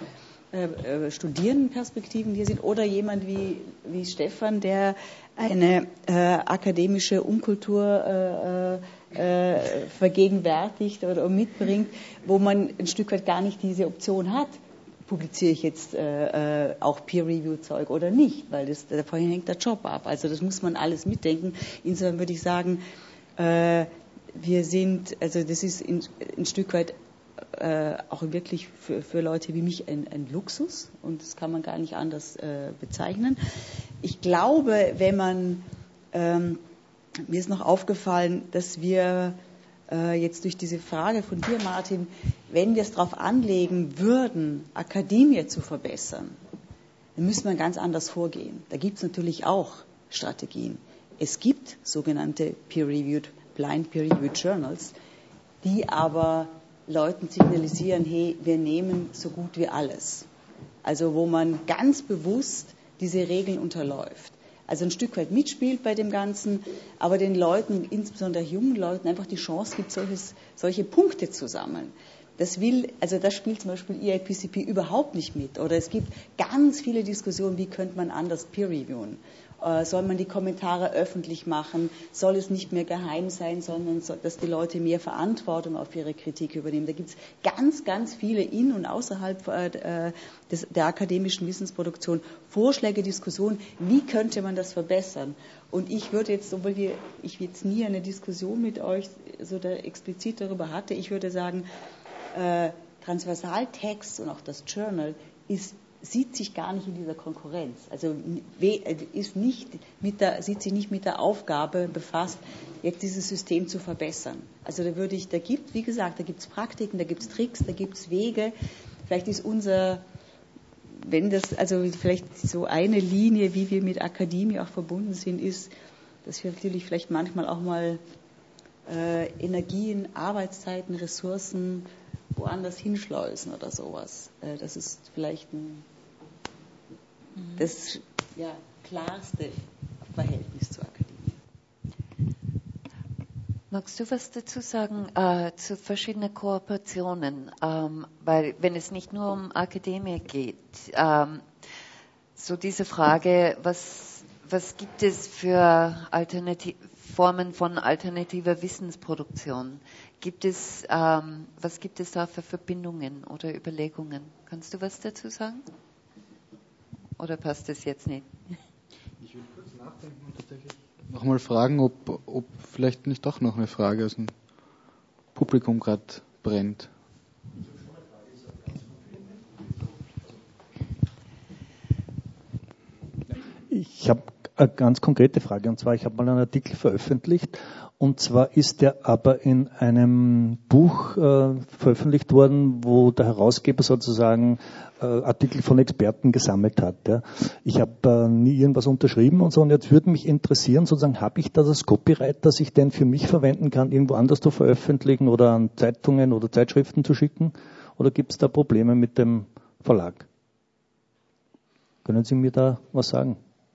Äh, Studierendenperspektiven hier sind oder jemand wie, wie Stefan, der eine äh, akademische Umkultur äh, äh, vergegenwärtigt oder mitbringt, wo man ein Stück weit gar nicht diese Option hat. Publiziere ich jetzt äh, auch Peer-Review-Zeug oder nicht, weil das, davon hängt der Job ab. Also das muss man alles mitdenken. Insofern würde ich sagen, äh, wir sind, also das ist in, ein Stück weit Äh, auch wirklich für, für Leute wie mich ein, ein Luxus und das kann man gar nicht anders äh, bezeichnen. Ich glaube, wenn man, ähm, mir ist noch aufgefallen, dass wir äh, jetzt durch diese Frage von dir, Martin, wenn wir es darauf anlegen würden, Akademie zu verbessern, dann müsste man ganz anders vorgehen. Da gibt es natürlich auch Strategien. Es gibt sogenannte peer-reviewed, blind peer-reviewed Journals, die aber Leuten signalisieren, hey, wir nehmen so gut wie alles. Also wo man ganz bewusst diese Regeln unterläuft. Also ein Stück weit mitspielt bei dem Ganzen, aber den Leuten, insbesondere jungen Leuten, einfach die Chance gibt, solches, solche Punkte zu sammeln. Das will, also das spielt zum Beispiel E I P C P überhaupt nicht mit. Oder es gibt ganz viele Diskussionen, wie könnte man anders peer-reviewen. Soll man die Kommentare öffentlich machen? Soll es nicht mehr geheim sein, sondern so, dass die Leute mehr Verantwortung auf ihre Kritik übernehmen? Da gibt es ganz, ganz viele in- und außerhalb äh, des, der akademischen Wissensproduktion Vorschläge, Diskussionen. Wie könnte man das verbessern? Und ich würde jetzt, obwohl wir, ich jetzt nie eine Diskussion mit euch so da explizit darüber hatte, ich würde sagen, äh, Transversaltext und auch das Journal ist sieht sich gar nicht in dieser Konkurrenz. Also ist nicht mit der, sieht sich nicht mit der Aufgabe befasst, jetzt dieses System zu verbessern. Also da würde ich, da gibt, wie gesagt, da gibt es Praktiken, da gibt es Tricks, da gibt es Wege. Vielleicht ist unser, wenn das, also vielleicht so eine Linie, wie wir mit Akademie auch verbunden sind, ist, dass wir natürlich vielleicht manchmal auch mal äh, Energien, Arbeitszeiten, Ressourcen woanders hinschleusen oder sowas. Äh, das ist vielleicht ein das ja, klarste Verhältnis zur Akademie. Magst du was dazu sagen äh, zu verschiedenen Kooperationen? Ähm, weil wenn es nicht nur um Akademie geht, ähm, so diese Frage, was, was gibt es für Alternativ- Formen von alternativer Wissensproduktion? Gibt es, ähm, was gibt es da für Verbindungen oder Überlegungen? Kannst du was dazu sagen? Oder passt das jetzt nicht? Ich will kurz nachdenken und tatsächlich nochmal fragen, ob, ob vielleicht nicht doch noch eine Frage aus dem Publikum gerade brennt. Ich habe eine ganz konkrete Frage, und zwar, ich habe mal einen Artikel veröffentlicht, und zwar ist der aber in einem Buch äh, veröffentlicht worden, wo der Herausgeber sozusagen äh, Artikel von Experten gesammelt hat. Ja. Ich habe äh, nie irgendwas unterschrieben und so, und jetzt würde mich interessieren, sozusagen, habe ich da das Copyright, dass ich den für mich verwenden kann, irgendwo anders zu veröffentlichen oder an Zeitungen oder Zeitschriften zu schicken, oder gibt es da Probleme mit dem Verlag? Können Sie mir da was sagen?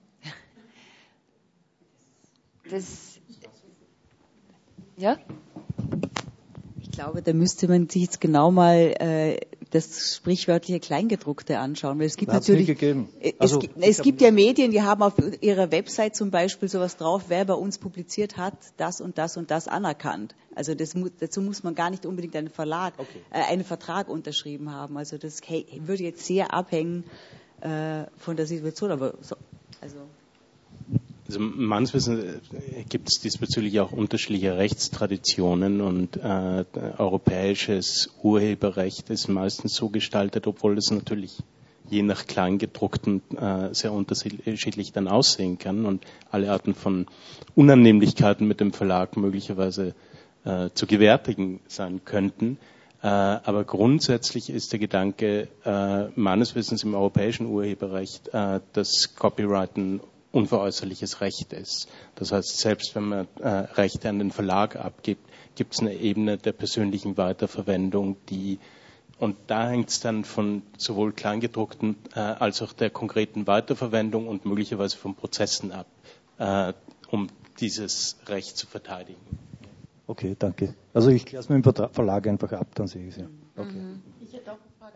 Das, ja? Ich glaube, da müsste man sich jetzt genau mal äh, das sprichwörtliche Kleingedruckte anschauen, weil es gibt Hat's natürlich, nie gegeben. es, Also, gibt, es gibt ja Medien, die haben auf ihrer Website zum Beispiel sowas drauf, wer bei uns publiziert hat, das und das und das anerkannt. Also das, dazu muss man gar nicht unbedingt einen Verlag, okay. äh, einen Vertrag unterschrieben haben. Also das hey, würde jetzt sehr abhängen äh, von der Situation, aber so, also Also meines Wissens gibt es diesbezüglich auch unterschiedliche Rechtstraditionen, und äh, europäisches Urheberrecht ist meistens so gestaltet, obwohl es natürlich je nach Kleingedruckten äh, sehr unterschiedlich dann aussehen kann und alle Arten von Unannehmlichkeiten mit dem Verlag möglicherweise äh, zu gewärtigen sein könnten. Äh, aber grundsätzlich ist der Gedanke äh, meines Wissens im europäischen Urheberrecht, äh, dass Copyright ein unveräußerliches Recht ist. Das heißt, selbst wenn man äh, Rechte an den Verlag abgibt, gibt es eine Ebene der persönlichen Weiterverwendung, die, und da hängt es dann von sowohl Kleingedruckten äh, als auch der konkreten Weiterverwendung und möglicherweise von Prozessen ab, äh, um dieses Recht zu verteidigen. Okay, danke. Also ich lasse mir im Verlag einfach ab, dann sehe ich es ja. Okay. Ich hätte auch eine Frage.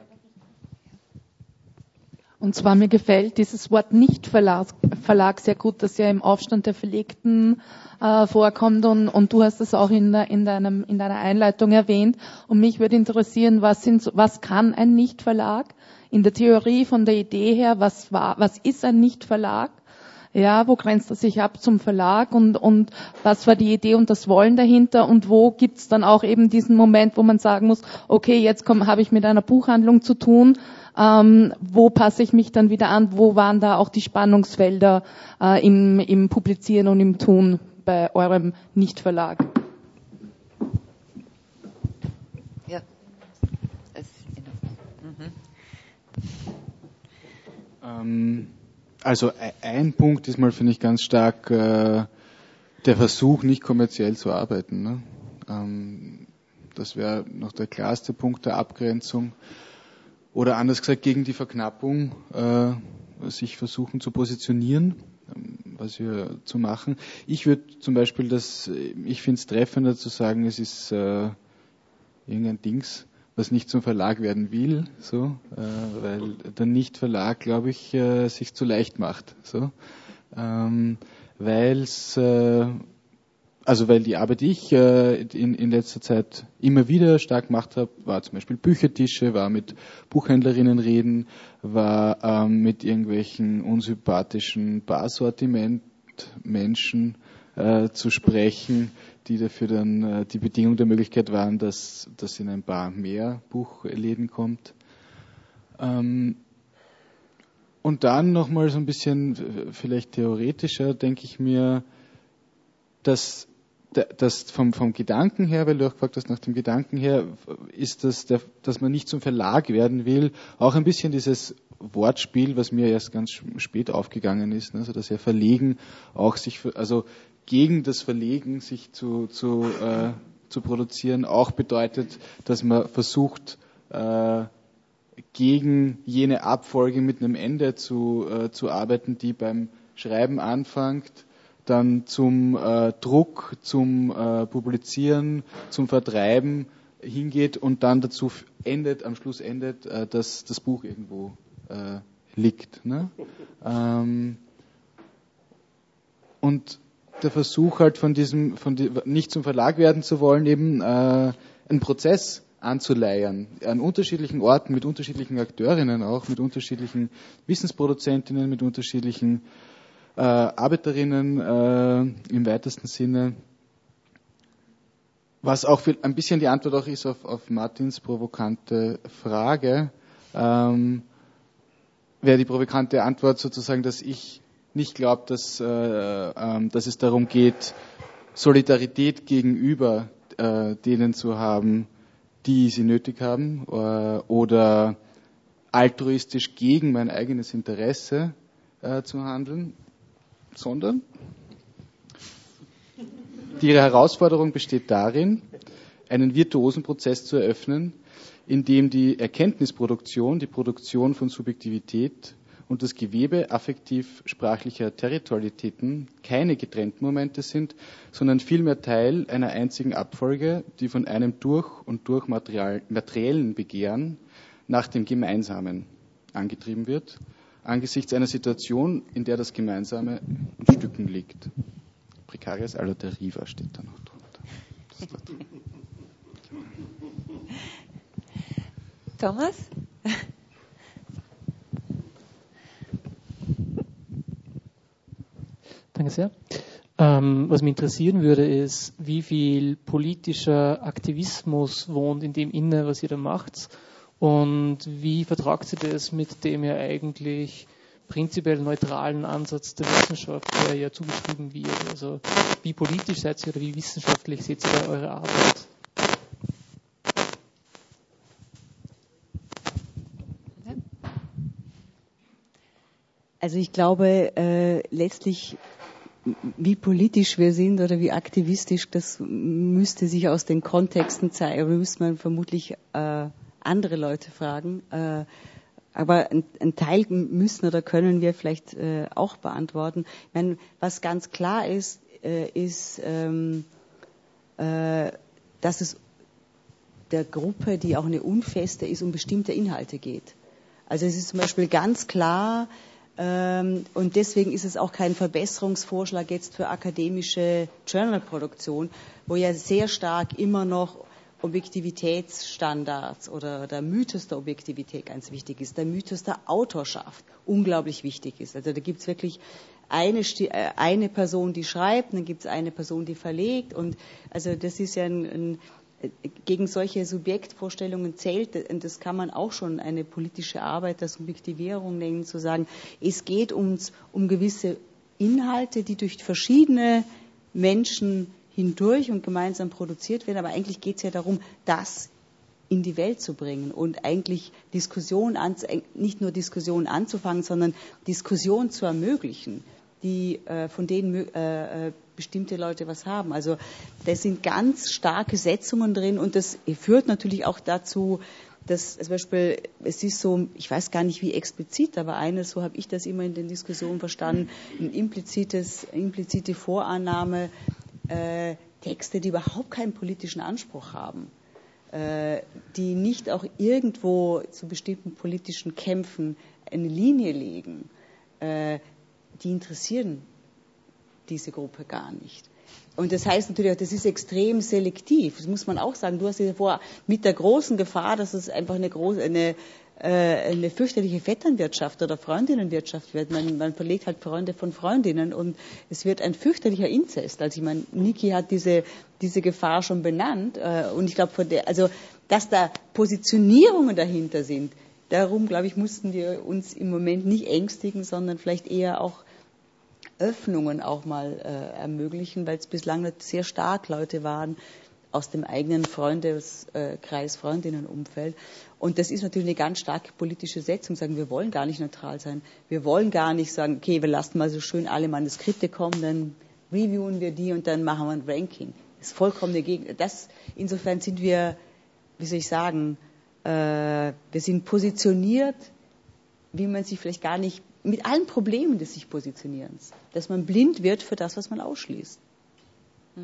Und zwar mir gefällt dieses Wort Nicht-Verlag Verlag sehr gut, das ja im Aufstand der Verlegten äh, vorkommt und, und du hast das auch in, der, in, deinem, in deiner Einleitung erwähnt. Und mich würde interessieren, was, sind, was kann ein Nicht-Verlag? In der Theorie, von der Idee her, was, war, was ist ein Nicht-Verlag? Ja, wo grenzt er sich ab zum Verlag und, und was war die Idee und das Wollen dahinter und wo gibt's dann auch eben diesen Moment, wo man sagen muss, okay, jetzt habe ich mit einer Buchhandlung zu tun, ähm, wo passe ich mich dann wieder an, wo waren da auch die Spannungsfelder äh, im, im Publizieren und im Tun bei eurem Nicht-Verlag? Ja. Mhm. Ähm Also ein Punkt ist mal, finde ich, ganz stark äh, der Versuch, nicht kommerziell zu arbeiten. Ne? Ähm, das wäre noch der klarste Punkt der Abgrenzung. Oder anders gesagt, gegen die Verknappung äh, sich versuchen zu positionieren, ähm, was wir zu machen. Ich würde zum Beispiel, das, ich finde es treffender zu sagen, es ist äh, irgendein Dings, was nicht zum Verlag werden will, so, äh, weil der Nicht-Verlag, glaube ich, äh, sich zu leicht macht, so, ähm, weil es, äh, also weil die Arbeit, die ich äh, in, in letzter Zeit immer wieder stark gemacht habe, war zum Beispiel Büchertische, war mit Buchhändlerinnen reden, war ähm, mit irgendwelchen unsympathischen Barsortiment-Menschen äh, zu sprechen, die dafür dann äh, die Bedingung der Möglichkeit waren, dass, dass in ein paar mehr Buchläden kommt. Ähm, und dann nochmal so ein bisschen vielleicht theoretischer, denke ich mir, dass, dass vom, vom Gedanken her, weil du auch gefragt hast nach dem Gedanken her, ist das, der, dass man nicht zum Verlag werden will, auch ein bisschen dieses Wortspiel, was mir erst ganz spät aufgegangen ist, also dass ja Verlegen auch sich, also gegen das Verlegen sich zu, zu, äh, zu produzieren, auch bedeutet, dass man versucht, äh, gegen jene Abfolge mit einem Ende zu, äh, zu arbeiten, die beim Schreiben anfängt, dann zum äh, Druck, zum äh, Publizieren, zum Vertreiben hingeht und dann dazu endet, am Schluss endet, äh, dass das Buch irgendwo äh, liegt. Ne? Ähm, und der Versuch halt von diesem, von die, nicht zum Verlag werden zu wollen, eben äh, einen Prozess anzuleiern, an unterschiedlichen Orten, mit unterschiedlichen Akteurinnen auch, mit unterschiedlichen Wissensproduzentinnen, mit unterschiedlichen äh, Arbeiterinnen äh, im weitesten Sinne. Was auch für, ein bisschen die Antwort auch ist auf, auf Martins provokante Frage, ähm, wäre die provokante Antwort sozusagen, dass ich nicht glaube, dass, äh, äh, dass es darum geht, Solidarität gegenüber äh, denen zu haben, die sie nötig haben, äh, oder altruistisch gegen mein eigenes Interesse äh, zu handeln, sondern die Herausforderung besteht darin, einen virtuosen Prozess zu eröffnen, in dem die Erkenntnisproduktion, die Produktion von Subjektivität und das Gewebe affektiv-sprachlicher Territorialitäten keine getrennten Momente sind, sondern vielmehr Teil einer einzigen Abfolge, die von einem durch und durch Material, materiellen Begehren nach dem Gemeinsamen angetrieben wird, angesichts einer Situation, in der das Gemeinsame in Stücken liegt. Precarias alla deriva steht da noch drunter. Thomas? Danke sehr. Ähm, was mich interessieren würde, ist, wie viel politischer Aktivismus wohnt in dem inne, was ihr da macht, und wie vertragt ihr das mit dem ja eigentlich prinzipiell neutralen Ansatz der Wissenschaft, der ja zugeschrieben wird? Also wie politisch seid ihr oder wie wissenschaftlich seht ihr da eure Arbeit? Also ich glaube, äh, letztlich, wie politisch wir sind oder wie aktivistisch, das müsste sich aus den Kontexten zeigen, müsste man vermutlich äh, andere Leute fragen. Äh, aber ein, ein Teil müssen oder können wir vielleicht äh, auch beantworten. Ich meine, was ganz klar ist, äh, ist, ähm, äh, dass es der Gruppe, die auch eine unfeste ist, um bestimmte Inhalte geht. Also es ist zum Beispiel ganz klar, ähm, und deswegen ist es auch kein Verbesserungsvorschlag jetzt für akademische Journalproduktion, wo ja sehr stark immer noch Objektivitätsstandards oder der Mythos der Objektivität ganz wichtig ist, der Mythos der Autorschaft unglaublich wichtig ist. Also da gibt es wirklich eine, eine Person, die schreibt, dann gibt es eine Person, die verlegt, und also das ist ja ein, ein gegen solche Subjektvorstellungen zählt, und das kann man auch schon eine politische Arbeit der Subjektivierung nennen, zu sagen, es geht uns um gewisse Inhalte, die durch verschiedene Menschen hindurch und gemeinsam produziert werden, aber eigentlich geht es ja darum, das in die Welt zu bringen und eigentlich Diskussionen, an, nicht nur Diskussionen anzufangen, sondern Diskussionen zu ermöglichen, die äh, von denen äh, bestimmte Leute was haben. Also da sind ganz starke Setzungen drin, und das führt natürlich auch dazu, dass zum Beispiel, es ist so, ich weiß gar nicht wie explizit, aber eines, so habe ich das immer in den Diskussionen verstanden, ein implizites, implizite Vorannahme, äh, Texte, die überhaupt keinen politischen Anspruch haben, äh, die nicht auch irgendwo zu bestimmten politischen Kämpfen eine Linie legen, äh, die interessieren diese Gruppe gar nicht. Und das heißt natürlich auch, das ist extrem selektiv. Das muss man auch sagen. Du hast ja vor, mit der großen Gefahr, dass es einfach eine große, eine, äh, eine fürchterliche Vetternwirtschaft oder Freundinnenwirtschaft wird. Man, man verlegt halt Freunde von Freundinnen, und es wird ein fürchterlicher Inzest. Also ich meine, Niki hat diese, diese Gefahr schon benannt, äh, und ich glaube, von der, also, dass da Positionierungen dahinter sind, darum, glaube ich, mussten wir uns im Moment nicht ängstigen, sondern vielleicht eher auch Öffnungen auch mal äh, ermöglichen, weil es bislang sehr stark Leute waren aus dem eigenen Freundeskreis, Freundinnenumfeld. Und das ist natürlich eine ganz starke politische Setzung, sagen, wir wollen gar nicht neutral sein. Wir wollen gar nicht sagen, okay, wir lassen mal so schön alle Manuskripte kommen, dann reviewen wir die und dann machen wir ein Ranking. Das ist vollkommen dagegen. Das, insofern sind wir, wie soll ich sagen, äh, wir sind positioniert, wie man sich vielleicht gar nicht, mit allen Problemen des sich Positionierens, dass man blind wird für das, was man ausschließt. Mhm.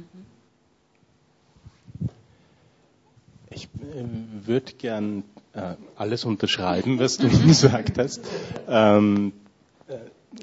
Ich äh, würde gern äh, alles unterschreiben, was du gesagt hast. Ähm, äh,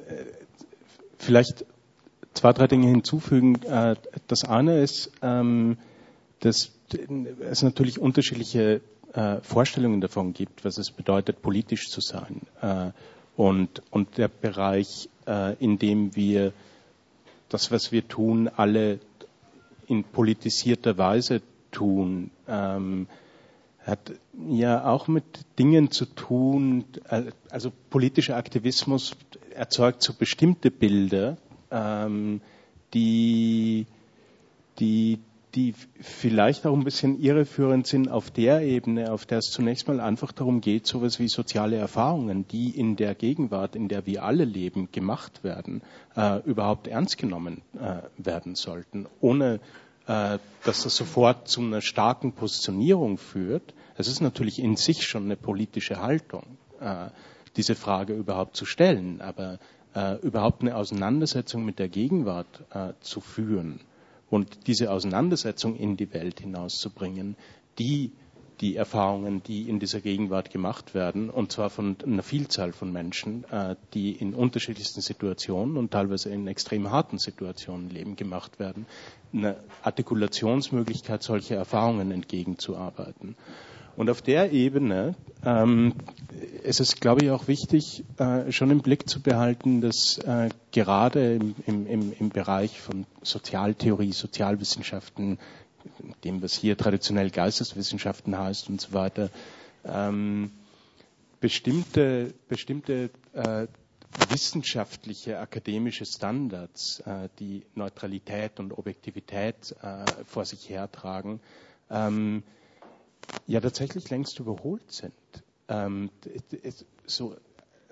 vielleicht zwei, drei Dinge hinzufügen. Äh, das eine ist, ähm, dass es natürlich unterschiedliche äh, Vorstellungen davon gibt, was es bedeutet, politisch zu sein. Äh, Und, und der Bereich, äh, in dem wir das, was wir tun, alle in politisierter Weise tun, ähm, hat ja auch mit Dingen zu tun, äh, also politischer Aktivismus erzeugt so bestimmte Bilder, ähm, die, die, die vielleicht auch ein bisschen irreführend sind auf der Ebene, auf der es zunächst mal einfach darum geht, sowas wie soziale Erfahrungen, die in der Gegenwart, in der wir alle leben, gemacht werden, äh, überhaupt ernst genommen äh, werden sollten, ohne äh, dass das sofort zu einer starken Positionierung führt. Es ist natürlich in sich schon eine politische Haltung, äh, diese Frage überhaupt zu stellen, aber äh, überhaupt eine Auseinandersetzung mit der Gegenwart äh, zu führen und diese Auseinandersetzung in die Welt hinauszubringen, die die Erfahrungen, die in dieser Gegenwart gemacht werden, und zwar von einer Vielzahl von Menschen, äh, die in unterschiedlichsten Situationen und teilweise in extrem harten Situationen leben, gemacht werden, eine Artikulationsmöglichkeit solcher Erfahrungen entgegenzuarbeiten. Und auf der Ebene ähm, ist es, glaube ich, auch wichtig, äh, schon im Blick zu behalten, dass äh, gerade im, im, im Bereich von Sozialtheorie, Sozialwissenschaften, dem, was hier traditionell Geisteswissenschaften heißt und so weiter, ähm, bestimmte, bestimmte äh, wissenschaftliche, akademische Standards, äh, die Neutralität und Objektivität äh, vor sich hertragen, ähm, ja tatsächlich längst überholt sind. Ähm, es, so,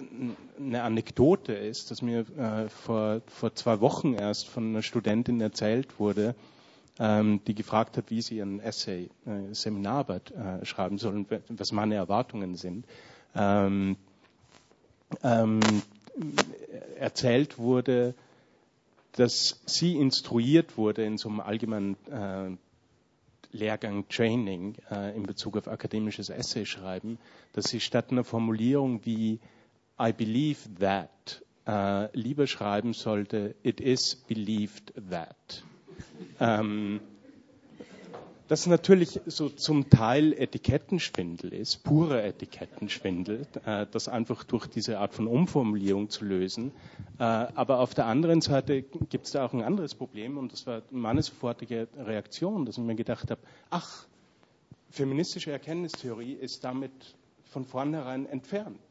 eine Anekdote ist, dass mir äh, vor, vor zwei Wochen erst von einer Studentin erzählt wurde, ähm, die gefragt hat, wie sie ihren Essay, äh, Seminararbeit äh, schreiben soll und was meine Erwartungen sind. Ähm, ähm, erzählt wurde, dass sie instruiert wurde in so einem allgemeinen äh, Lehrgang Training äh, in Bezug auf akademisches Essayschreiben, dass sie statt einer Formulierung wie I believe that äh, lieber schreiben sollte, it is believed that. Ähm, das natürlich so zum Teil Etikettenschwindel ist, purer Etikettenschwindel, äh, das einfach durch diese Art von Umformulierung zu lösen. Äh, aber auf der anderen Seite gibt es da auch ein anderes Problem und das war meine sofortige Reaktion, dass ich mir gedacht habe, ach, feministische Erkenntnistheorie ist damit von vornherein entfernt.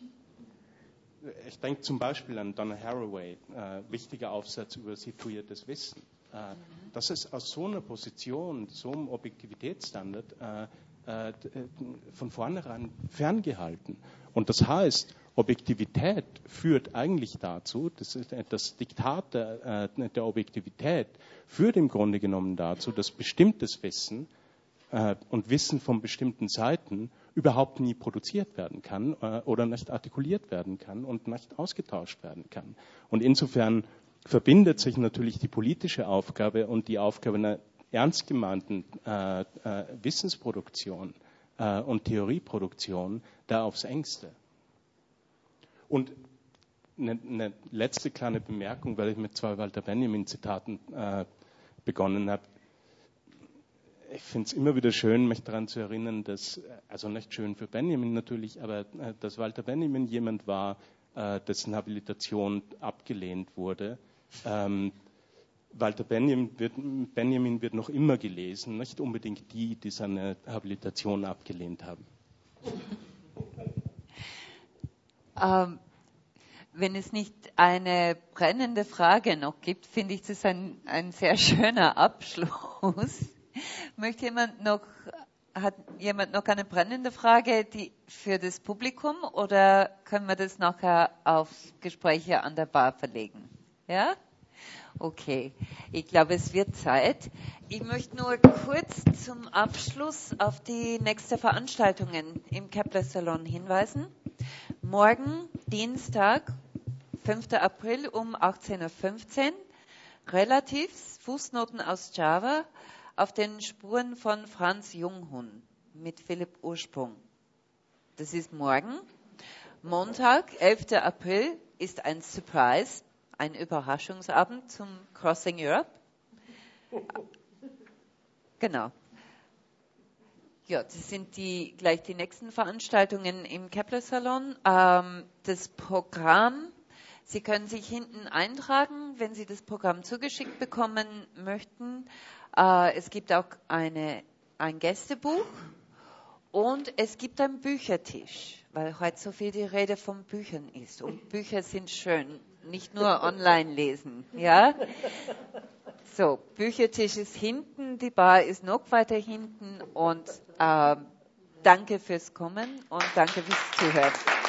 Ich denke zum Beispiel an Donna Haraway, äh, wichtiger Aufsatz über situiertes Wissen. Äh, das ist aus so einer Position, so einem Objektivitätsstandard äh, äh, von vornherein ferngehalten. Und das heißt, Objektivität führt eigentlich dazu, das, ist das Diktat der, äh, der Objektivität führt im Grunde genommen dazu, dass bestimmtes Wissen äh, und Wissen von bestimmten Seiten überhaupt nie produziert werden kann äh, oder nicht artikuliert werden kann und nicht ausgetauscht werden kann. Und insofern verbindet sich natürlich die politische Aufgabe und die Aufgabe einer ernst gemeinten äh, äh, Wissensproduktion äh, und Theorieproduktion da aufs Engste. Und eine, eine letzte kleine Bemerkung, weil ich mit zwei Walter Benjamin-Zitaten äh, begonnen habe. Ich finde es immer wieder schön, mich daran zu erinnern, dass, also nicht schön für Benjamin natürlich, aber äh, dass Walter Benjamin jemand war, äh, dessen Habilitation abgelehnt wurde. Ähm, Walter Benjamin wird, Benjamin wird noch immer gelesen, nicht unbedingt die, die seine Habilitation abgelehnt haben. Ähm, wenn es nicht eine brennende Frage noch gibt, finde ich das ein, ein sehr schöner Abschluss. Möchte jemand noch, hat jemand noch eine brennende Frage die für das Publikum oder können wir das nachher auf Gespräche an der Bar verlegen? Ja? Okay. Ich glaube, es wird Zeit. Ich möchte nur kurz zum Abschluss auf die nächsten Veranstaltungen im Kepler Salon hinweisen. Morgen, Dienstag, fünfter April um achtzehn Uhr fünfzehn, Relativs, Fußnoten aus Java, auf den Spuren von Franz Junghun mit Philipp Ursprung. Das ist morgen. Montag, elfter April, ist ein Surprise, ein Überraschungsabend zum Crossing Europe. Genau. Ja, das sind die, gleich die nächsten Veranstaltungen im Kepler Salon. Ähm, das Programm, Sie können sich hinten eintragen, wenn Sie das Programm zugeschickt bekommen möchten. Äh, es gibt auch eine, ein Gästebuch und es gibt einen Büchertisch, weil heute so viel die Rede von Büchern ist. Und Bücher sind schön, nicht nur online lesen, ja? So, Büchertisch ist hinten, die Bar ist noch weiter hinten und äh, danke fürs Kommen und danke fürs Zuhören.